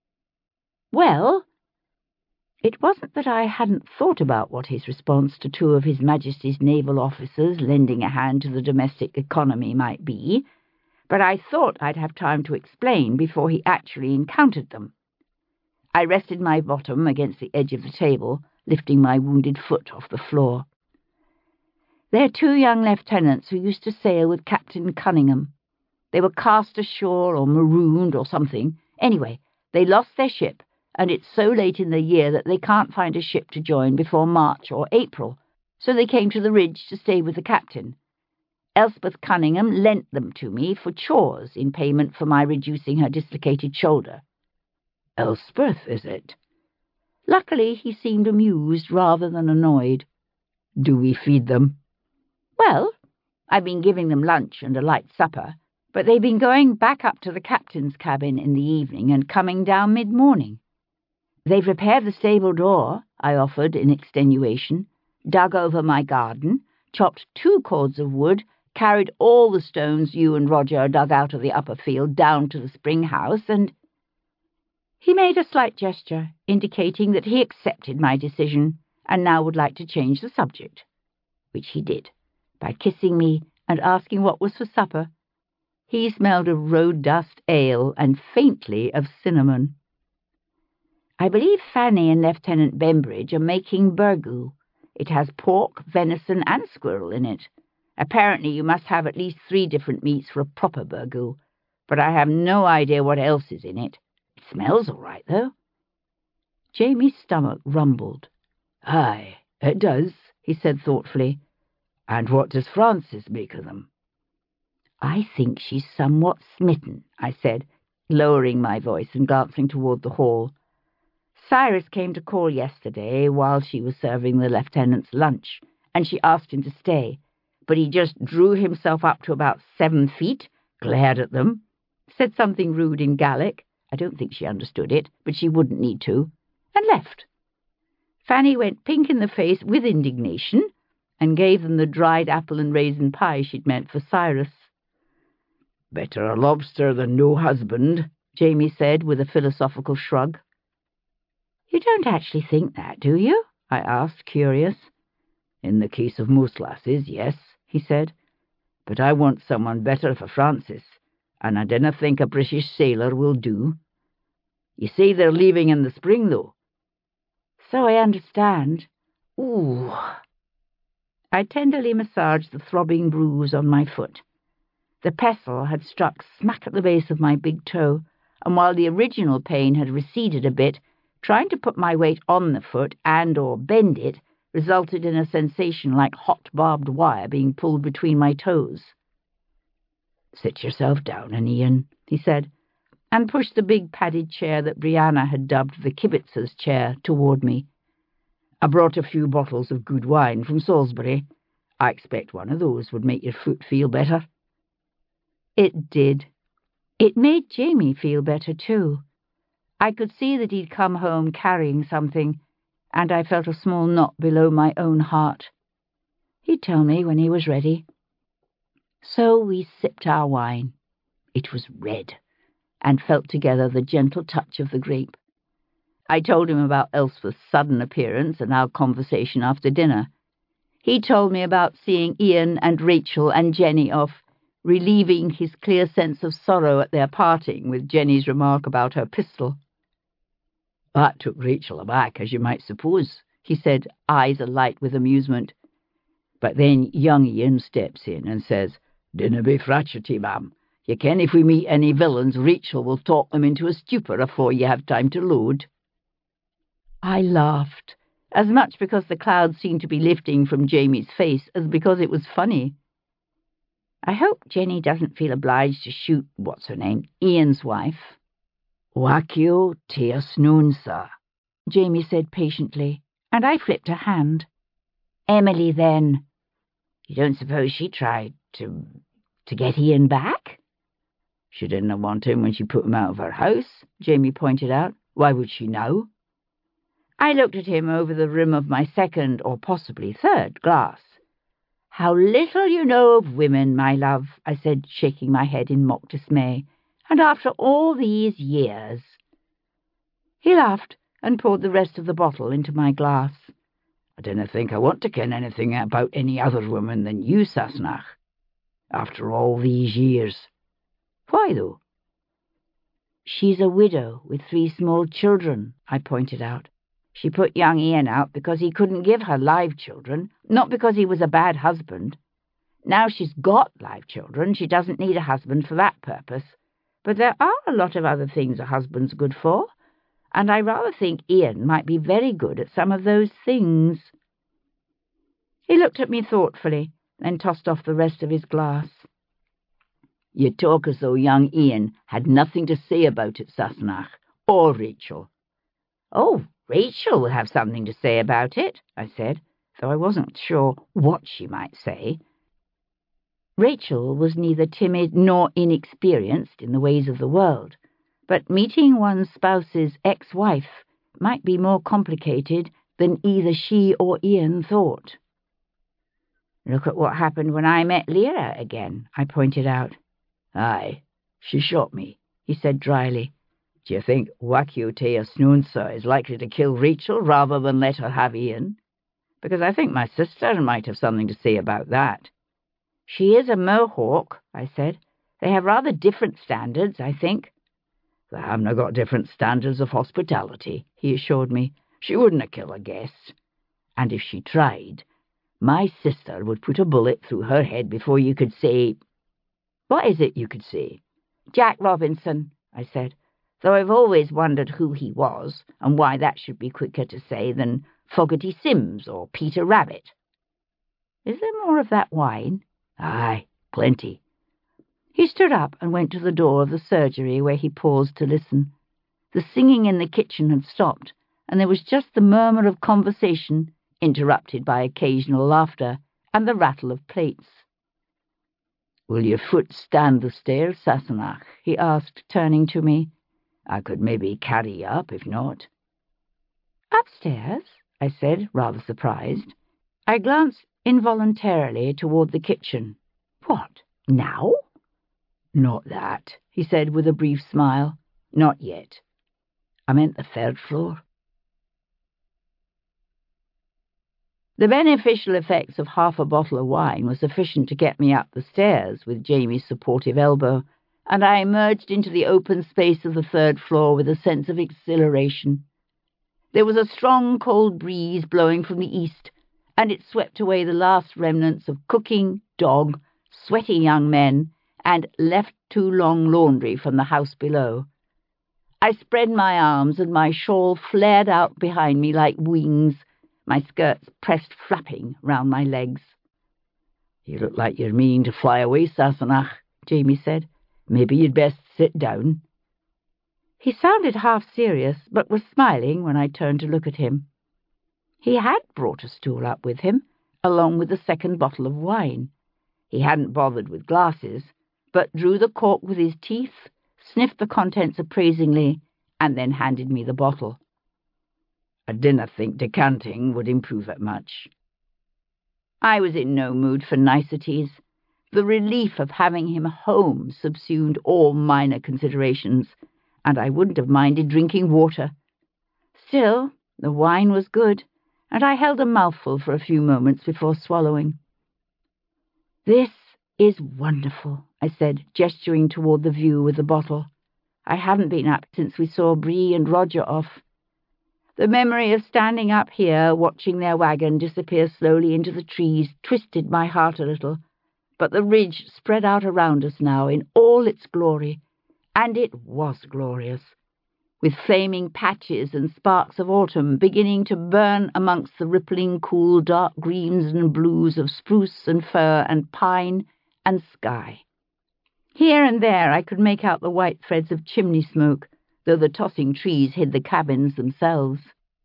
Well, it wasn't that I hadn't thought about what his response to two of His Majesty's naval officers lending a hand to the domestic economy might be, but I thought I'd have time to explain before he actually encountered them. I rested my bottom against the edge of the table, lifting my wounded foot off the floor. They're two young lieutenants who used to sail with Captain Cunningham. They were cast ashore or marooned or something. Anyway, they lost their ship, and it's so late in the year that they can't find a ship to join before March or April, so they came to the Ridge to stay with the captain. Elspeth Cunningham lent them to me for chores in payment for my reducing her dislocated shoulder. Elspeth, is it? Luckily, he seemed amused rather than annoyed. Do we feed them? Well, I've been giving them lunch and a light supper, but they've been going back up to the captain's cabin in the evening and coming down mid-morning. They've repaired the stable door, I offered in extenuation, dug over my garden, chopped two cords of wood, carried all the stones you and Roger dug out of the upper field down to the spring house, and... He made a slight gesture, indicating that he accepted my decision and now would like to change the subject, which he did, by kissing me and asking what was for supper. He smelled of road dust ale and faintly of cinnamon. I believe Fanny and Lieutenant Bembridge are making burgoo. It has pork, venison, and squirrel in it. Apparently you must have at least three different meats for a proper burgoo, but I have no idea what else is in it. It smells all right, though. Jamie's stomach rumbled. Aye, it does, he said thoughtfully. And what does Frances make of them? I think she's somewhat smitten, I said, lowering my voice and glancing toward the hall. Cyrus came to call yesterday while she was serving the lieutenant's lunch, and she asked him to stay, but he just drew himself up to about seven feet, glared at them, said something rude in Gaelic, I don't think she understood it, but she wouldn't need to, and left. Fanny went pink in the face with indignation and gave them the dried apple and raisin pie she'd meant for Cyrus. Better a lobster than no husband, Jamie said with a philosophical shrug. You don't actually think that, do you? I asked, curious. In the case of most lasses, yes, he said. But I want someone better for Francis, and I dinna think a British sailor will do. You say they're leaving in the spring, though? So I understand. Ooh. I tenderly massaged the throbbing bruise on my foot. The pestle had struck smack at the base of my big toe, and while the original pain had receded a bit, trying to put my weight on the foot and or bend it resulted in a sensation like hot barbed wire being pulled between my toes. Sit yourself down, Ian, he said, and pushed the big padded chair that Brianna had dubbed the kibitzer's chair toward me. I brought a few bottles of good wine from Salisbury. I expect one of those would make your foot feel better. It did. It made Jamie feel better, too. I could see that he'd come home carrying something, and I felt a small knot below my own heart. He'd tell me when he was ready. So we sipped our wine. It was red, and felt together the gentle touch of the grape. I told him about Elspeth's sudden appearance and our conversation after dinner. He told me about seeing Ian and Rachel and Jenny off, relieving his clear sense of sorrow at their parting with Jenny's remark about her pistol. That took Rachel aback, as you might suppose, he said, eyes alight with amusement. But then young Ian steps in and says, "Dinna be fratcherty, ma'am. You ken if we meet any villains, Rachel will talk them into a stupor afore you have time to load." I laughed, as much because the clouds seemed to be lifting from Jamie's face as because it was funny. I hope Jenny doesn't feel obliged to shoot, what's her name, Ian's wife. "Waccio teas nun, sir," Jamie said patiently, and I flipped a hand. "Emily, then. You don't suppose she tried to... to get Ian back?" "She didn't want him when she put him out of her house," Jamie pointed out. "Why would she now?" I looked at him over the rim of my second, or possibly third, glass. "How little you know of women, my love," I said, shaking my head in mock dismay. "And after all these years." He laughed and poured the rest of the bottle into my glass. "I dinna think I want to ken anything about any other woman than you, Sassenach. After all these years." "Why, though?" "She's a widow with three small children," I pointed out. "She put young Ian out because he couldn't give her live children, not because he was a bad husband. Now she's got live children, she doesn't need a husband for that purpose. But there are a lot of other things a husband's good for, and I rather think Ian might be very good at some of those things." He looked at me thoughtfully, then tossed off the rest of his glass. "You talk as though young Ian had nothing to say about it, Sassenach, or Rachel." "Oh, Rachel will have something to say about it," I said, though I wasn't sure what she might say. Rachel was neither timid nor inexperienced in the ways of the world, but meeting one's spouse's ex-wife might be more complicated than either she or Ian thought. "Look at what happened when I met Lyra again," I pointed out. "Aye, she shot me," he said dryly. "Do you think Waccio teas nun, sir, is likely to kill Rachel rather than let her have Ian? Because I think my sister might have something to say about that." "She is a Mohawk," I said. "They have rather different standards, I think." "They haven't got different standards of hospitality," he assured me. "She wouldn't kill a guest. And if she tried, my sister would put a bullet through her head before you could say—" "What is it you could say?" "Jack Robinson," I said, though I've always wondered who he was and why that should be quicker to say than Fogarty Sims or Peter Rabbit. "Is there more of that wine?" "Aye, plenty." He stood up and went to the door of the surgery, where he paused to listen. The singing in the kitchen had stopped, and there was just the murmur of conversation, interrupted by occasional laughter, and the rattle of plates. "Will your foot stand the stairs, Sassenach?" he asked, turning to me. "I could maybe carry you up, if not." "Upstairs?" I said, rather surprised. I glanced involuntarily toward the kitchen. "What, now?" "Not that," he said with a brief smile. "Not yet. I meant the third floor." The beneficial effects of half a bottle of wine were sufficient to get me up the stairs with Jamie's supportive elbow, and I emerged into the open space of the third floor with a sense of exhilaration. There was a strong cold breeze blowing from the east, and it swept away the last remnants of cooking, dog, sweaty young men, and left-too-long laundry from the house below. I spread my arms, and my shawl flared out behind me like wings, my skirts pressed flapping round my legs. "You look like you're meaning to fly away, Sassenach," Jamie said. "Maybe you'd best sit down." He sounded half serious, but was smiling when I turned to look at him. He had brought a stool up with him, along with the second bottle of wine. He hadn't bothered with glasses, but drew the cork with his teeth, sniffed the contents appraisingly, and then handed me the bottle. "I didn't think decanting would improve it much." I was in no mood for niceties. The relief of having him home subsumed all minor considerations, and I wouldn't have minded drinking water. Still, the wine was good, and I held a mouthful for a few moments before swallowing. "This is wonderful," I said, gesturing toward the view with the bottle. "I haven't been up since we saw Bree and Roger off." The memory of standing up here, watching their wagon disappear slowly into the trees, twisted my heart a little, but the ridge spread out around us now in all its glory, and it was glorious, with flaming patches and sparks of autumn beginning to burn amongst the rippling, cool, dark greens and blues of spruce and fir and pine and sky. Here and there I could make out the white threads of chimney smoke, though the tossing trees hid the cabins themselves.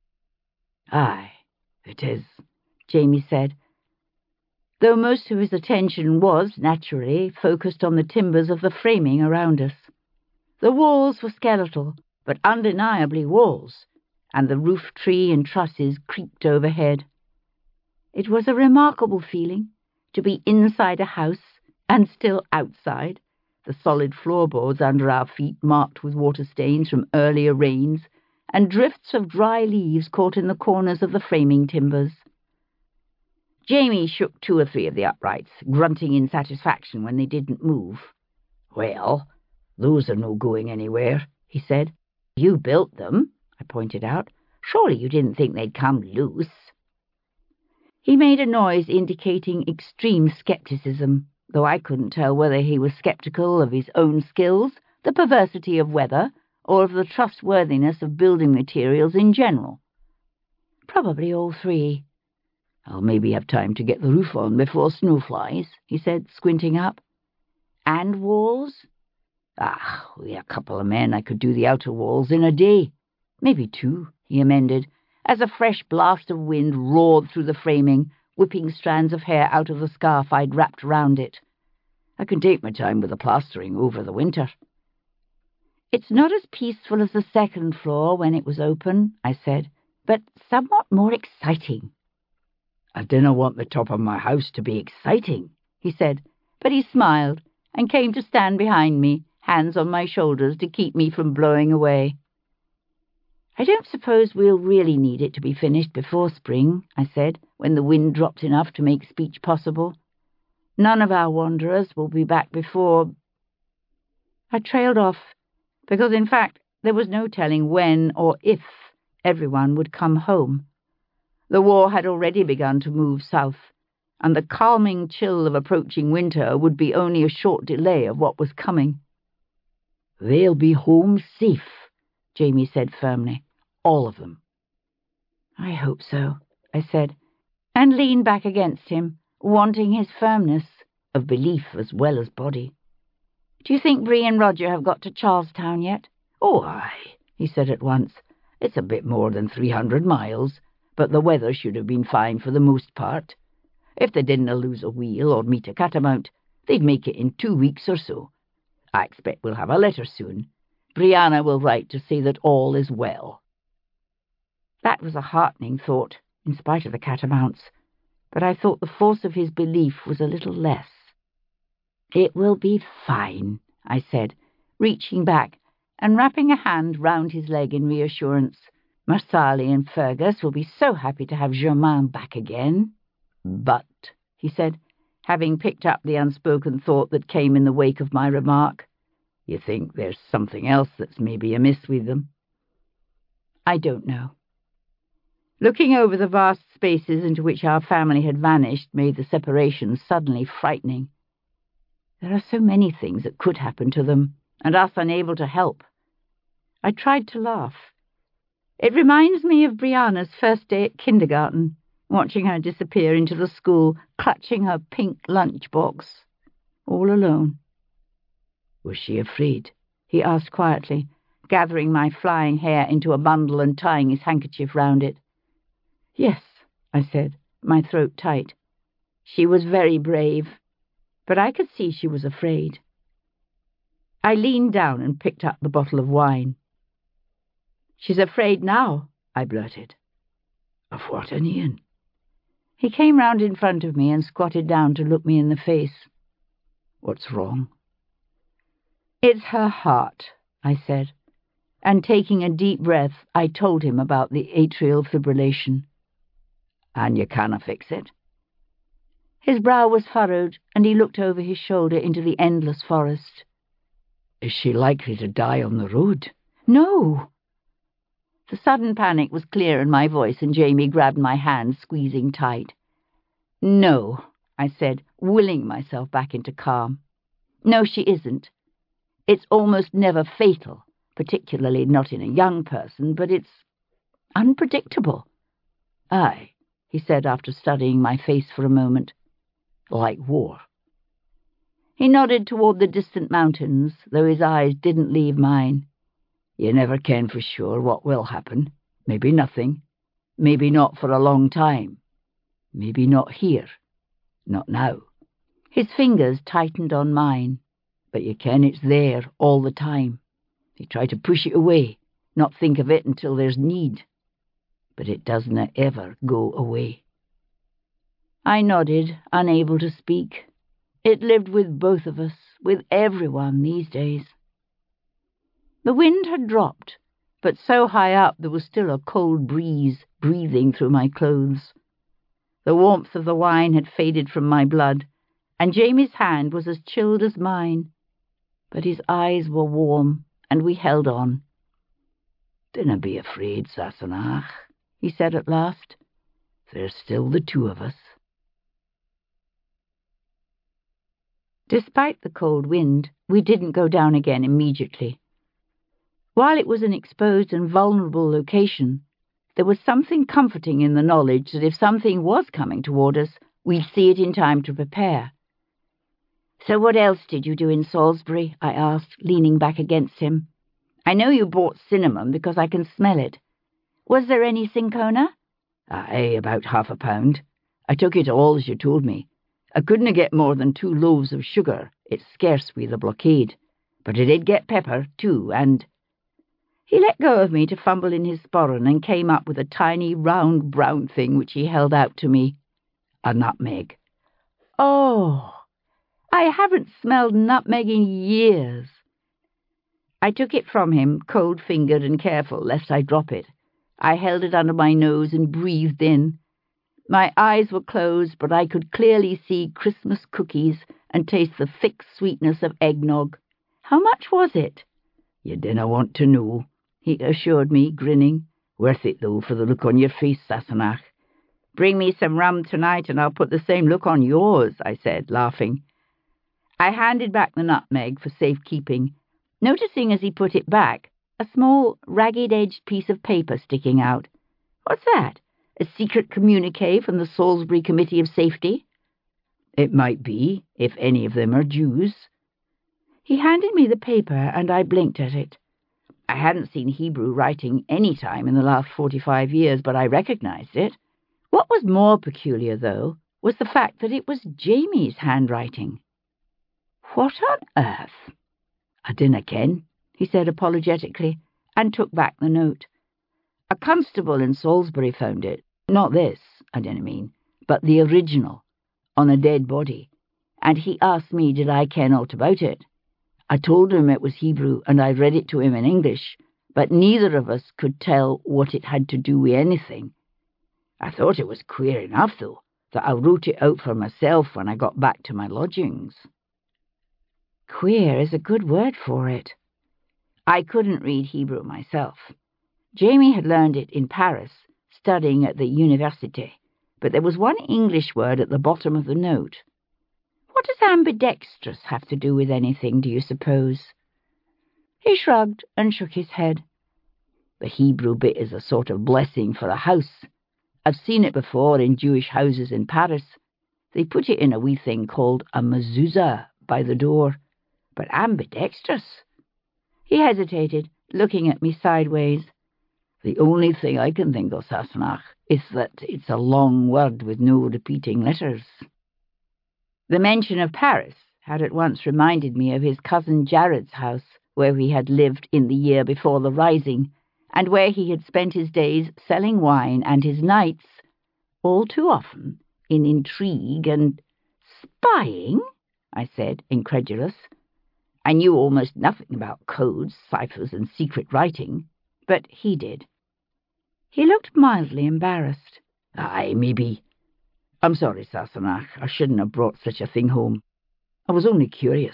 "Aye, it is," Jamie said, though most of his attention was, naturally, focused on the timbers of the framing around us. The walls were skeletal, but undeniably walls, and the roof tree and trusses creaked overhead. It was a remarkable feeling to be inside a house and still outside, the solid floorboards under our feet marked with water stains from earlier rains, and drifts of dry leaves caught in the corners of the framing timbers. Jamie shook two or three of the uprights, grunting in satisfaction when they didn't move. "Well, those are no going anywhere," he said. "You built them," I pointed out. "Surely you didn't think they'd come loose." He made a noise indicating extreme skepticism, though I couldn't tell whether he was sceptical of his own skills, the perversity of weather, or of the trustworthiness of building materials in general. Probably all three. "I'll maybe have time to get the roof on before snow flies," he said, squinting up. "And walls?" "Ah, with a couple of men I could do the outer walls in a day. Maybe two," he amended, as a fresh blast of wind roared through the framing, whipping strands of hair out of the scarf I'd wrapped round it. "I can take my time with the plastering over the winter." "It's not as peaceful as the second floor when it was open," I said, "but somewhat more exciting." "I dinna want the top of my house to be exciting," he said, but he smiled and came to stand behind me, hands on my shoulders to keep me from blowing away. "I don't suppose we'll really need it to be finished before spring," I said, when the wind dropped enough to make speech possible. "None of our wanderers will be back before—" I trailed off, because in fact there was no telling when or if everyone would come home. The war had already begun to move south, and the calming chill of approaching winter would be only a short delay of what was coming. "They'll be home safe," Jamie said firmly. "All of them." "I hope so," I said, and leaned back against him, wanting his firmness, of belief as well as body. "Do you think Bree and Roger have got to Charlestown yet?" "Oh, aye," he said at once. "It's a bit more than three hundred miles, but the weather should have been fine for the most part. If they didn't lose a wheel or meet a catamount, they'd make it in two weeks or so. I expect we'll have a letter soon. Brianna will write to say that all is well." That was a heartening thought, in spite of the catamounts, but I thought the force of his belief was a little less. "It will be fine," I said, reaching back and wrapping a hand round his leg in reassurance, Marsali and Fergus will be so happy to have Germain back again. But, he said, having picked up the unspoken thought that came in the wake of my remark, you think there's something else that's maybe amiss with them? I don't know. Looking over the vast spaces into which our family had vanished made the separation suddenly frightening. There are so many things that could happen to them, and us unable to help. I tried to laugh. It reminds me of Brianna's first day at kindergarten, watching her disappear into the school, clutching her pink lunchbox, all alone. Was she afraid? He asked quietly, gathering my flying hair into a bundle and tying his handkerchief round it. Yes, I said, my throat tight. She was very brave, but I could see she was afraid. I leaned down and picked up the bottle of wine. She's afraid now, I blurted. Of what, Ian? He came round in front of me and squatted down to look me in the face. What's wrong? It's her heart, I said, and taking a deep breath, I told him about the atrial fibrillation. And you canna fix it? His brow was furrowed, and he looked over his shoulder into the endless forest. Is she likely to die on the road? No. The sudden panic was clear in my voice, and Jamie grabbed my hand, squeezing tight. No, I said, willing myself back into calm. No, she isn't. It's almost never fatal, particularly not in a young person, but it's unpredictable. Aye, he said after studying my face for a moment. Like war. He nodded toward the distant mountains, though his eyes didn't leave mine. You never can for sure what will happen. Maybe nothing. Maybe not for a long time. Maybe not here. Not now. His fingers tightened on mine, but you ken it's there all the time. You try to push it away, not think of it until there's need. But it doesn't ever go away. I nodded, unable to speak. It lived with both of us, with everyone these days. The wind had dropped, but so high up there was still a cold breeze breathing through my clothes. The warmth of the wine had faded from my blood, and Jamie's hand was as chilled as mine, but his eyes were warm, and we held on. Dinna be afraid, Sassenach, he said at last. There's still the two of us. Despite the cold wind, we didn't go down again immediately. While it was an exposed and vulnerable location, there was something comforting in the knowledge that if something was coming toward us, we'd see it in time to prepare. So what else did you do in Salisbury? I asked, leaning back against him. I know you bought cinnamon because I can smell it. Was there any cinchona? Aye, about half a pound. I took it all as you told me. I couldn't get more than two loaves of sugar. It's scarce with the blockade. But I did get pepper, too, and... He let go of me to fumble in his sporran and came up with a tiny, round, brown thing which he held out to me. A nutmeg. Oh, I haven't smelled nutmeg in years. I took it from him, cold-fingered and careful, lest I drop it. I held it under my nose and breathed in. My eyes were closed, but I could clearly see Christmas cookies and taste the thick sweetness of eggnog. How much was it? You dinna want to know, he assured me, grinning. Worth it, though, for the look on your face, Sassenach. Bring me some rum tonight, and I'll put the same look on yours, I said, laughing. I handed back the nutmeg for safekeeping, noticing as he put it back a small, ragged-edged piece of paper sticking out. What's that? A secret communique from the Salisbury Committee of Safety? It might be, if any of them are Jews. He handed me the paper, and I blinked at it. I hadn't seen Hebrew writing any time in the last forty-five years, but I recognized it. What was more peculiar, though, was the fact that it was Jamie's handwriting. What on earth? I dinna ken, he said apologetically, and took back the note. A constable in Salisbury found it. Not this, I dinna mean, but the original, on a dead body, and he asked me did I ken aught about it. I told him it was Hebrew, and I read it to him in English, but neither of us could tell what it had to do with anything. I thought it was queer enough, though, that I wrote it out for myself when I got back to my lodgings. Queer is a good word for it. I couldn't read Hebrew myself. Jamie had learned it in Paris, studying at the Université, but there was one English word at the bottom of the note. What does ambidextrous have to do with anything, do you suppose? He shrugged and shook his head. The Hebrew bit is a sort of blessing for a house. I've seen it before in Jewish houses in Paris. They put it in a wee thing called a mezuzah by the door. But ambidextrous? He hesitated, looking at me sideways. The only thing I can think of, Sassenach, is that it's a long word with no repeating letters. The mention of Paris had at once reminded me of his cousin Jared's house, where he had lived in the year before the Rising, and where he had spent his days selling wine and his nights, all too often, in intrigue and spying, I said, incredulous. I knew almost nothing about codes, ciphers, and secret writing, but he did. He looked mildly embarrassed. Aye, maybe. I'm sorry, Sassenach. I shouldn't have brought such a thing home. I was only curious.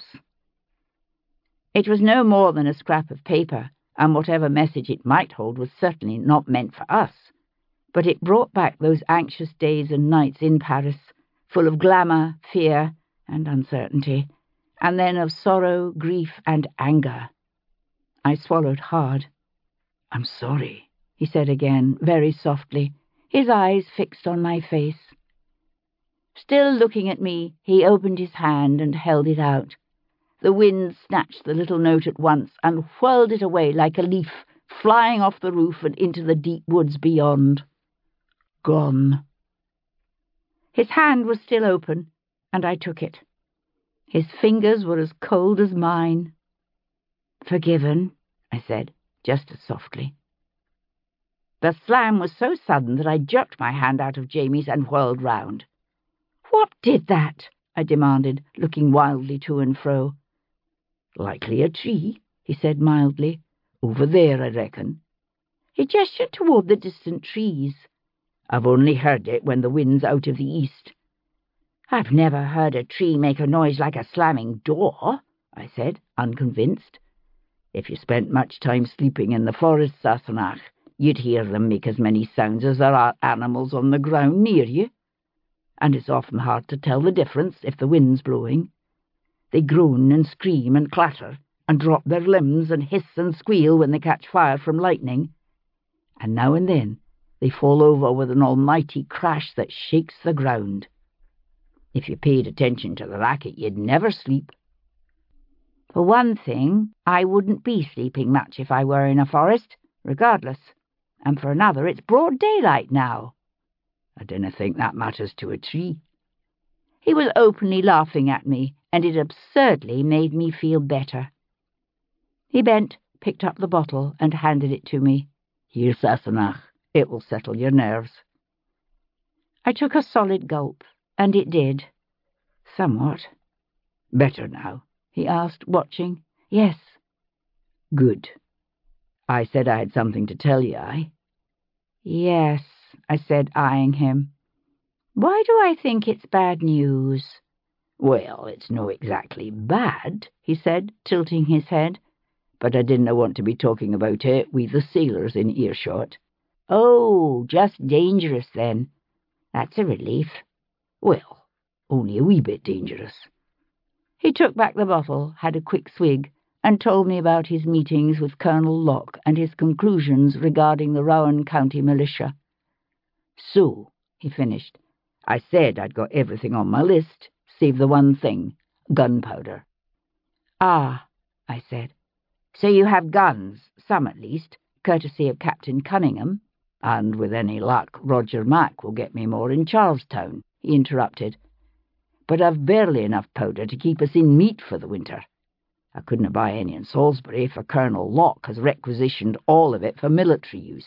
It was no more than a scrap of paper, and whatever message it might hold was certainly not meant for us. But it brought back those anxious days and nights in Paris, full of glamour, fear, and uncertainty, and then of sorrow, grief, and anger. I swallowed hard. I'm sorry, he said again, very softly, his eyes fixed on my face. Still looking at me, he opened his hand and held it out. The wind snatched the little note at once and whirled it away like a leaf, flying off the roof and into the deep woods beyond. Gone. His hand was still open, and I took it. His fingers were as cold as mine. Forgiven, I said, just as softly. The slam was so sudden that I jerked my hand out of Jamie's and whirled round. What did that? I demanded, looking wildly to and fro. Likely a tree, he said mildly. Over there, I reckon. He gestured toward the distant trees. I've only heard it when the wind's out of the east. I've never heard a tree make a noise like a slamming door, I said, unconvinced. If you spent much time sleeping in the forest, Sassenach, you'd hear them make as many sounds as there are animals on the ground near you. And it's often hard to tell the difference if the wind's blowing. They groan and scream and clatter, and drop their limbs and hiss and squeal when they catch fire from lightning. And now and then they fall over with an almighty crash that shakes the ground. If you paid attention to the racket, you'd never sleep. For one thing, I wouldn't be sleeping much if I were in a forest, regardless. And for another, it's broad daylight now. I dinna think that matters to a tree. He was openly laughing at me, and it absurdly made me feel better. He bent, picked up the bottle, and handed it to me. Here, Sassenach, it will settle your nerves. I took a solid gulp, and it did. Somewhat. Better now? He asked, watching. Yes. Good. I said I had something to tell you, I? Yes, I said, eyeing him. Why do I think it's bad news? Well, it's no exactly bad, he said, tilting his head. But I didn't want to be talking about it with the sailors in earshot. Oh, just dangerous, then. That's a relief. Well, only a wee bit dangerous. He took back the bottle, had a quick swig, and told me about his meetings with Colonel Locke and his conclusions regarding the Rowan County militia. So, he finished, I said I'd got everything on my list, save the one thing, gunpowder. Ah, I said. So you have guns, some at least, courtesy of Captain Cunningham. And with any luck, Roger Mack will get me more in Charlestown, he interrupted. But I've barely enough powder to keep us in meat for the winter. I couldn't buy any in Salisbury, for Colonel Locke has requisitioned all of it for military use.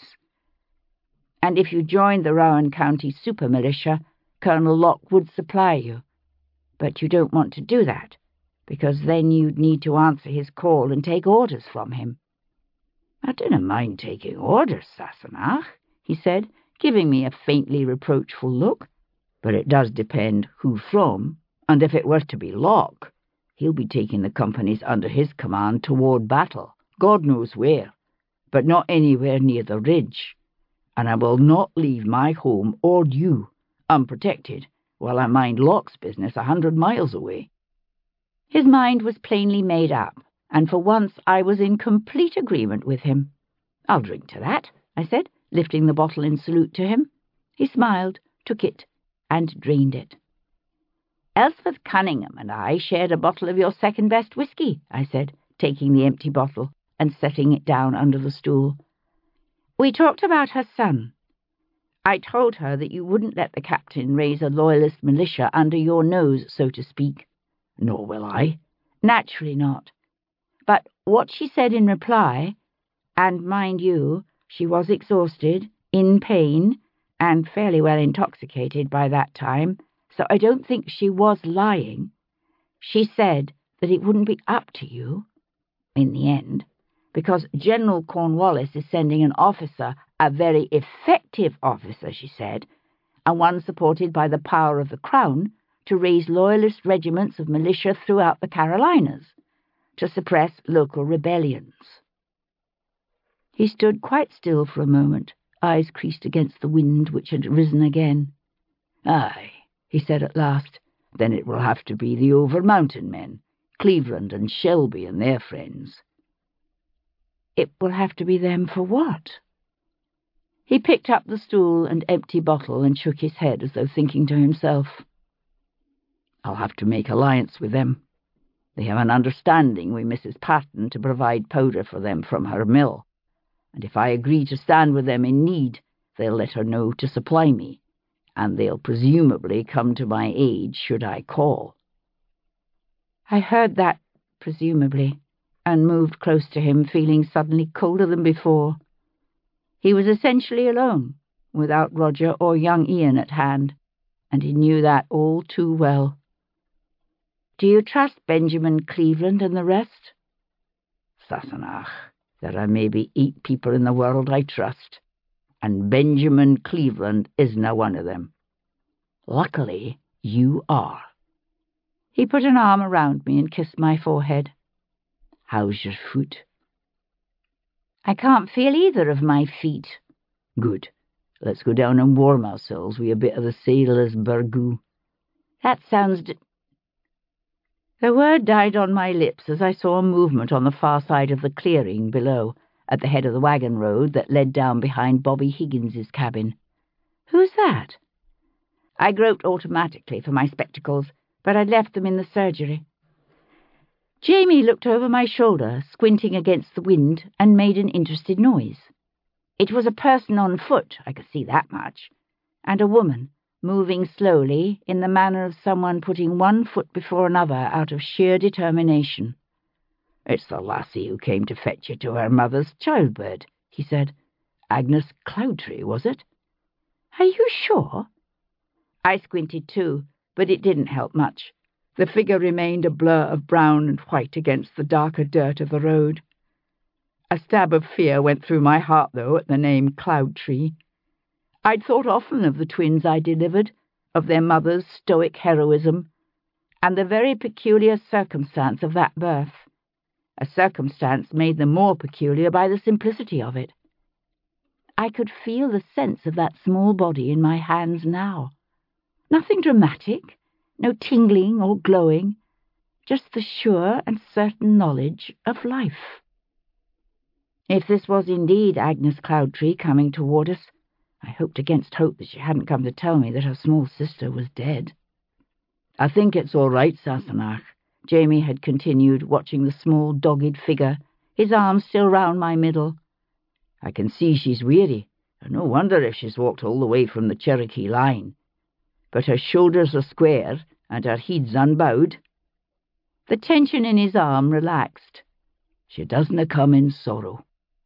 And if you joined the Rowan County super militia, Colonel Locke would supply you. But you don't want to do that, because then you'd need to answer his call and take orders from him. "I dinna mind taking orders, Sassenach," he said, giving me a faintly reproachful look. "But it does depend who from, and if it were to be Locke, he'll be taking the companies under his command toward battle, God knows where, but not anywhere near the ridge. And I will not leave my home or you unprotected while I mind Locke's business a hundred miles away." His mind was plainly made up, and for once I was in complete agreement with him. "I'll drink to that," I said, lifting the bottle in salute to him. He smiled, took it, and drained it. "Elspeth Cunningham and I shared a bottle of your second-best whiskey," I said, taking the empty bottle and setting it down under the stool. "We talked about her son. I told her that you wouldn't let the captain raise a loyalist militia under your nose, so to speak." "Nor will I." "Naturally not. But what she said in reply, and mind you, she was exhausted, in pain, and fairly well intoxicated by that time, so I don't think she was lying. She said that it wouldn't be up to you, in the end, because General Cornwallis is sending an officer, a very effective officer, she said, and one supported by the power of the Crown, to raise loyalist regiments of militia throughout the Carolinas, to suppress local rebellions." He stood quite still for a moment, eyes creased against the wind which had risen again. "Aye," he said at last, "then it will have to be the over-mountain men, Cleveland and Shelby and their friends." "It will have to be them for what?" He picked up the stool and empty bottle and shook his head as though thinking to himself. "I'll have to make alliance with them. They have an understanding with Missus Patton to provide powder for them from her mill, and if I agree to stand with them in need, they'll let her know to supply me, and they'll presumably come to my aid should I call." I heard that, presumably, and moved close to him, feeling suddenly colder than before. He was essentially alone, without Roger or young Ian at hand, and he knew that all too well. "Do you trust Benjamin Cleveland and the rest?" "Sassenach, there are maybe eight people in the world I trust, and Benjamin Cleveland isna one of them. Luckily, you are." He put an arm around me and kissed my forehead. "How's your foot?" "I can't feel either of my feet." "Good. Let's go down and warm ourselves with a bit of the sailor's burgoo." "That sounds d—" The word died on my lips as I saw a movement on the far side of the clearing below, at the head of the wagon road that led down behind Bobby Higgins's cabin. "Who's that?" I groped automatically for my spectacles, but I'd left them in the surgery. Jamie looked over my shoulder, squinting against the wind, and made an interested noise. It was a person on foot, I could see that much, and a woman, moving slowly in the manner of someone putting one foot before another out of sheer determination. "It's the lassie who came to fetch you to her mother's childbed," he said. "Agnes Cloudtree, was it?" "Are you sure?" I squinted too, but it didn't help much. The figure remained a blur of brown and white against the darker dirt of the road. A stab of fear went through my heart, though, at the name Cloudtree. I'd thought often of the twins I delivered, of their mother's stoic heroism, and the very peculiar circumstance of that birth, a circumstance made the more peculiar by the simplicity of it. I could feel the sense of that small body in my hands now. Nothing dramatic, no tingling or glowing, just the sure and certain knowledge of life. If this was indeed Agnes Cloudtree coming toward us, I hoped against hope that she hadn't come to tell me that her small sister was dead. "I think it's all right, Sassenach," Jamie had continued, watching the small, dogged figure, his arm still round my middle. "I can see she's weary, and no wonder if she's walked all the way from the Cherokee line. But her shoulders are square, and her head's unbowed." The tension in his arm relaxed. "She doesna come in sorrow."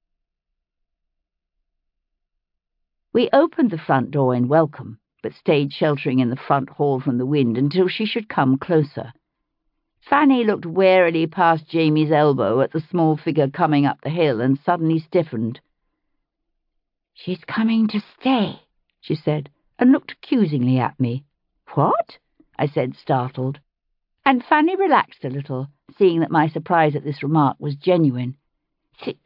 We opened the front door in welcome, but stayed sheltering in the front hall from the wind until she should come closer. Fanny looked warily past Jamie's elbow at the small figure coming up the hill and suddenly stiffened. "She's coming to stay," she said, and looked accusingly at me. "What?" I said, startled. And Fanny relaxed a little, seeing that my surprise at this remark was genuine. She,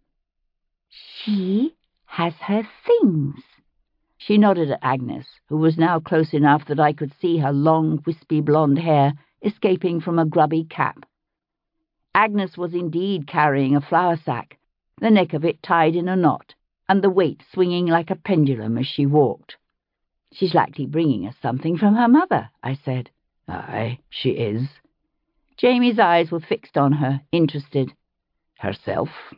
she has her things. She nodded at Agnes, who was now close enough that I could see her long, wispy blonde hair escaping from a grubby cap. Agnes was indeed carrying a flour sack, the neck of it tied in a knot, and the weight swinging like a pendulum as she walked. "She's likely bringing us something from her mother," I said. "Aye, she is." Jamie's eyes were fixed on her, interested. "Herself?"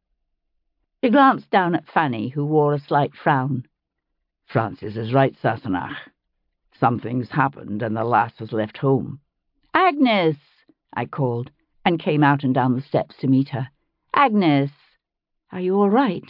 She glanced down at Fanny, who wore a slight frown. "Francis is right, Sassenach. Something's happened, and the lass has left home." "Agnes!" I called, and came out and down the steps to meet her. "Agnes, are you all right?"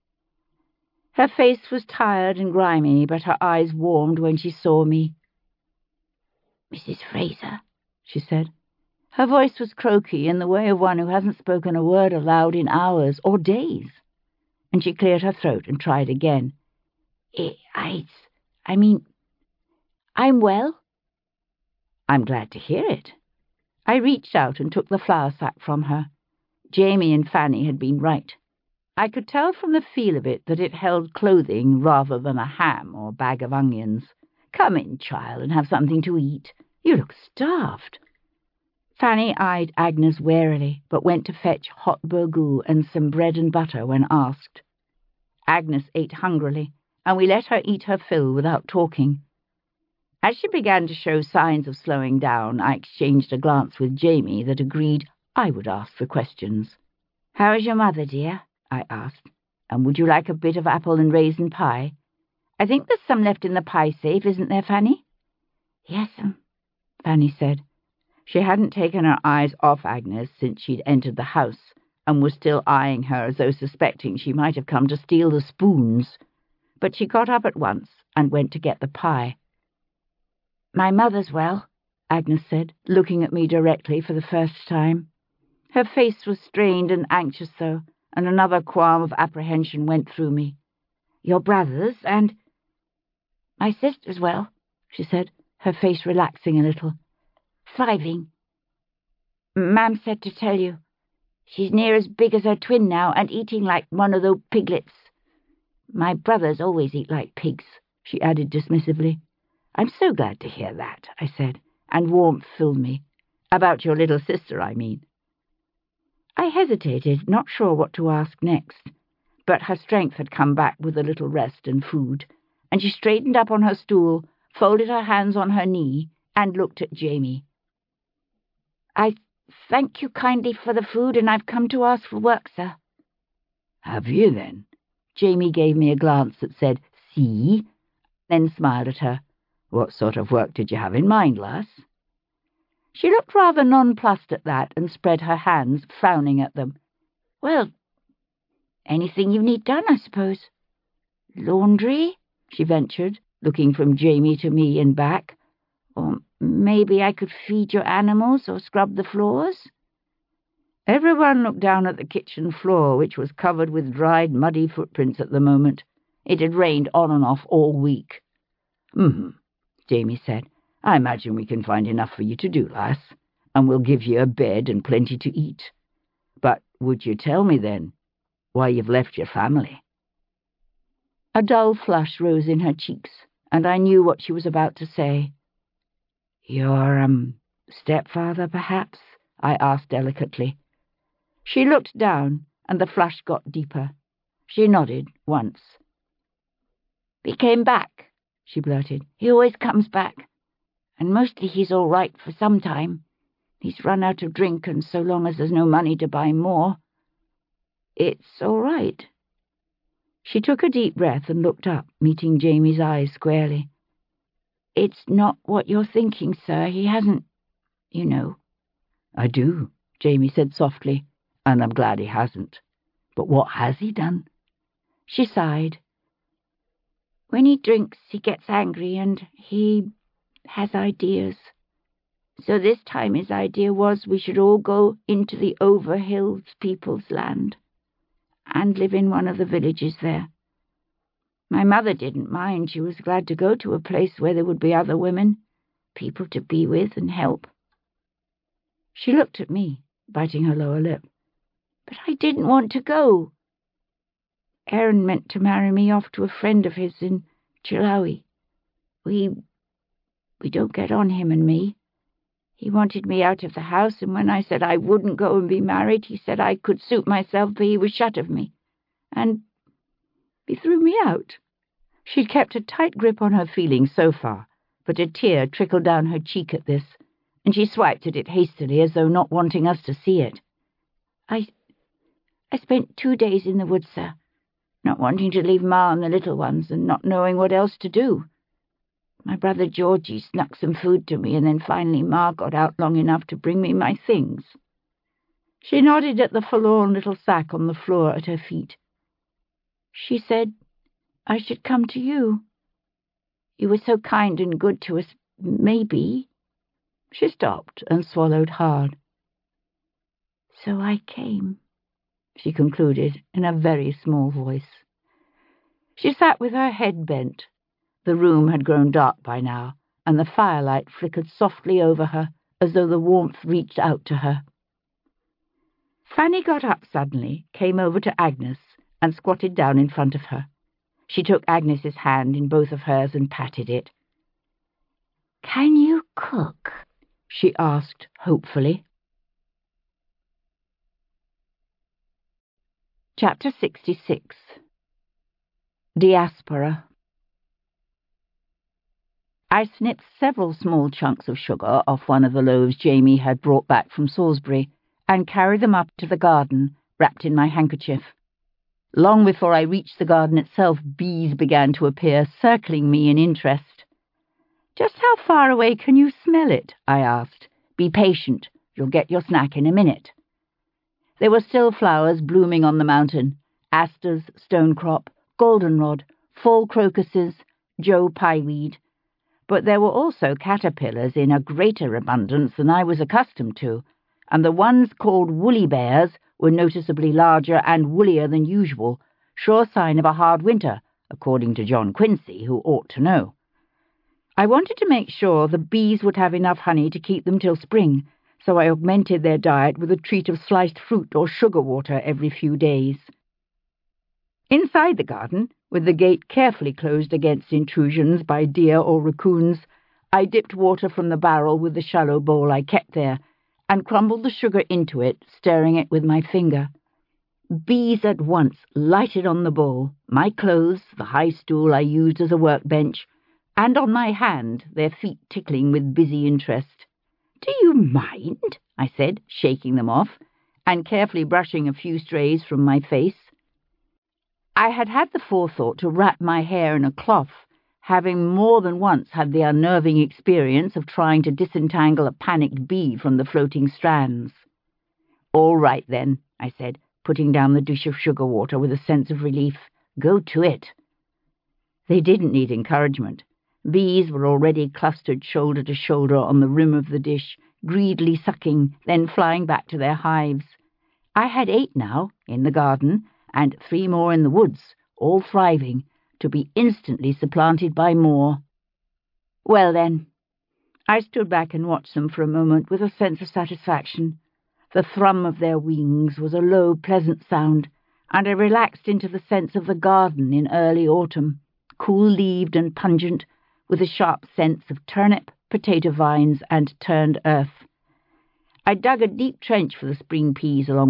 Her face was tired and grimy, but her eyes warmed when she saw me. "Missus Fraser," she said. Her voice was croaky, in the way of one who hasn't spoken a word aloud in hours or days, and she cleared her throat and tried again. I, I, I mean, I'm well." "I'm glad to hear it." I reached out and took the flour sack from her. Jamie and Fanny had been right. I could tell from the feel of it that it held clothing rather than a ham or bag of onions. "Come in, child, and have something to eat. You look starved." Fanny eyed Agnes warily, but went to fetch hot burgoo and some bread and butter when asked. Agnes ate hungrily, and we let her eat her fill without talking. As she began to show signs of slowing down, I exchanged a glance with Jamie that agreed I would ask the questions. "How is your mother, dear?" I asked. "And would you like a bit of apple and raisin pie? I think there's some left in the pie safe, isn't there, Fanny?" "Yes'm," Fanny said. She hadn't taken her eyes off Agnes since she'd entered the house, and was still eyeing her as though suspecting she might have come to steal the spoons. But she got up at once and went to get the pie. "My mother's well," Agnes said, looking at me directly for the first time. Her face was strained and anxious, though, and another qualm of apprehension went through me. "Your brothers and—" "My sister's well," she said, her face relaxing a little. "Thriving. Mam said to tell you. She's near as big as her twin now, and eating like one of those piglets. My brothers always eat like pigs," she added dismissively. "I'm so glad to hear that," I said, and warmth filled me. "About your little sister, I mean." I hesitated, not sure what to ask next, but her strength had come back with a little rest and food, and she straightened up on her stool, folded her hands on her knee, and looked at Jamie. "I thank you kindly for the food, and I've come to ask for work, sir." "Have you, then?" Jamie gave me a glance that said, "See?" then smiled at her. "What sort of work did you have in mind, lass?" She looked rather nonplussed at that and spread her hands, frowning at them. "Well, anything you need done, I suppose." "Laundry?" she ventured, looking from Jamie to me and back. "Or maybe I could feed your animals or scrub the floors?" Everyone looked down at the kitchen floor, which was covered with dried, muddy footprints at the moment. It had rained on and off all week. "Hmm," Jamie said. "I imagine we can find enough for you to do, lass, and we'll give you a bed and plenty to eat. But would you tell me, then, why you've left your family?" A dull flush rose in her cheeks, and I knew what she was about to say. "Your, um, stepfather, perhaps?" I asked delicately. She looked down, and the flush got deeper. She nodded once. "He came back," she blurted. "He always comes back. And mostly he's all right for some time. He's run out of drink, and so long as there's no money to buy more." "It's all right." She took a deep breath and looked up, meeting Jamie's eyes squarely. "It's not what you're thinking, sir. He hasn't, you know." "I do," Jamie said softly, "and I'm glad he hasn't. But what has he done?" She sighed. "When he drinks, he gets angry, and he has ideas." So this time his idea was we should all go into the Overhills people's land and live in one of the villages there. My mother didn't mind. She was glad to go to a place where there would be other women, people to be with and help. She looked at me, biting her lower lip. But I didn't want to go. Aaron meant to marry me off to a friend of his in Chilawi. We... we don't get on, him and me. He wanted me out of the house, and when I said I wouldn't go and be married, he said I could suit myself, but he was shut of me. And he threw me out. She'd kept a tight grip on her feelings so far, but a tear trickled down her cheek at this, and she swiped at it hastily as though not wanting us to see it. I... I spent two days in the woods, sir, not wanting to leave Ma and the little ones, and not knowing what else to do. My brother Georgie snuck some food to me, and then finally Ma got out long enough to bring me my things. She nodded at the forlorn little sack on the floor at her feet. She said I should come to you. You were so kind and good to us, maybe. She stopped and swallowed hard. So I came, she concluded in a very small voice. She sat with her head bent. The room had grown dark by now, and the firelight flickered softly over her as though the warmth reached out to her. Fanny got up suddenly, came over to Agnes, and squatted down in front of her. She took Agnes's hand in both of hers and patted it. "Can you cook?" she asked hopefully. Chapter sixty-six. Diaspora. I snipped several small chunks of sugar off one of the loaves Jamie had brought back from Salisbury and carried them up to the garden, wrapped in my handkerchief. Long before I reached the garden itself, bees began to appear, circling me in interest. "Just how far away can you smell it?" I asked. "Be patient. You'll get your snack in a minute." There were still flowers blooming on the mountain: asters, stonecrop, goldenrod, fall crocuses, Joe pieweed. But there were also caterpillars in a greater abundance than I was accustomed to, and the ones called woolly bears were noticeably larger and woollier than usual, sure sign of a hard winter, according to John Quincy, who ought to know. I wanted to make sure the bees would have enough honey to keep them till spring, so I augmented their diet with a treat of sliced fruit or sugar water every few days. Inside the garden, with the gate carefully closed against intrusions by deer or raccoons, I dipped water from the barrel with the shallow bowl I kept there, and crumbled the sugar into it, stirring it with my finger. Bees at once lighted on the bowl, my clothes, the high stool I used as a workbench, and on my hand, their feet tickling with busy interest. "Do you mind?" I said, shaking them off, and carefully brushing a few strays from my face. I had had the forethought to wrap my hair in a cloth, having more than once had the unnerving experience of trying to disentangle a panicked bee from the floating strands. "All right, then," I said, putting down the dish of sugar water with a sense of relief. "Go to it." They didn't need encouragement. Bees were already clustered shoulder to shoulder on the rim of the dish, greedily sucking, then flying back to their hives. I had eight now, in the garden, and three more in the woods, all thriving, to be instantly supplanted by more. Well, then, I stood back and watched them for a moment with a sense of satisfaction. The thrum of their wings was a low, pleasant sound, and I relaxed into the sense of the garden in early autumn, cool-leaved and pungent, with a sharp sense of turnip, potato vines, and turned earth. I dug a deep trench for the spring peas along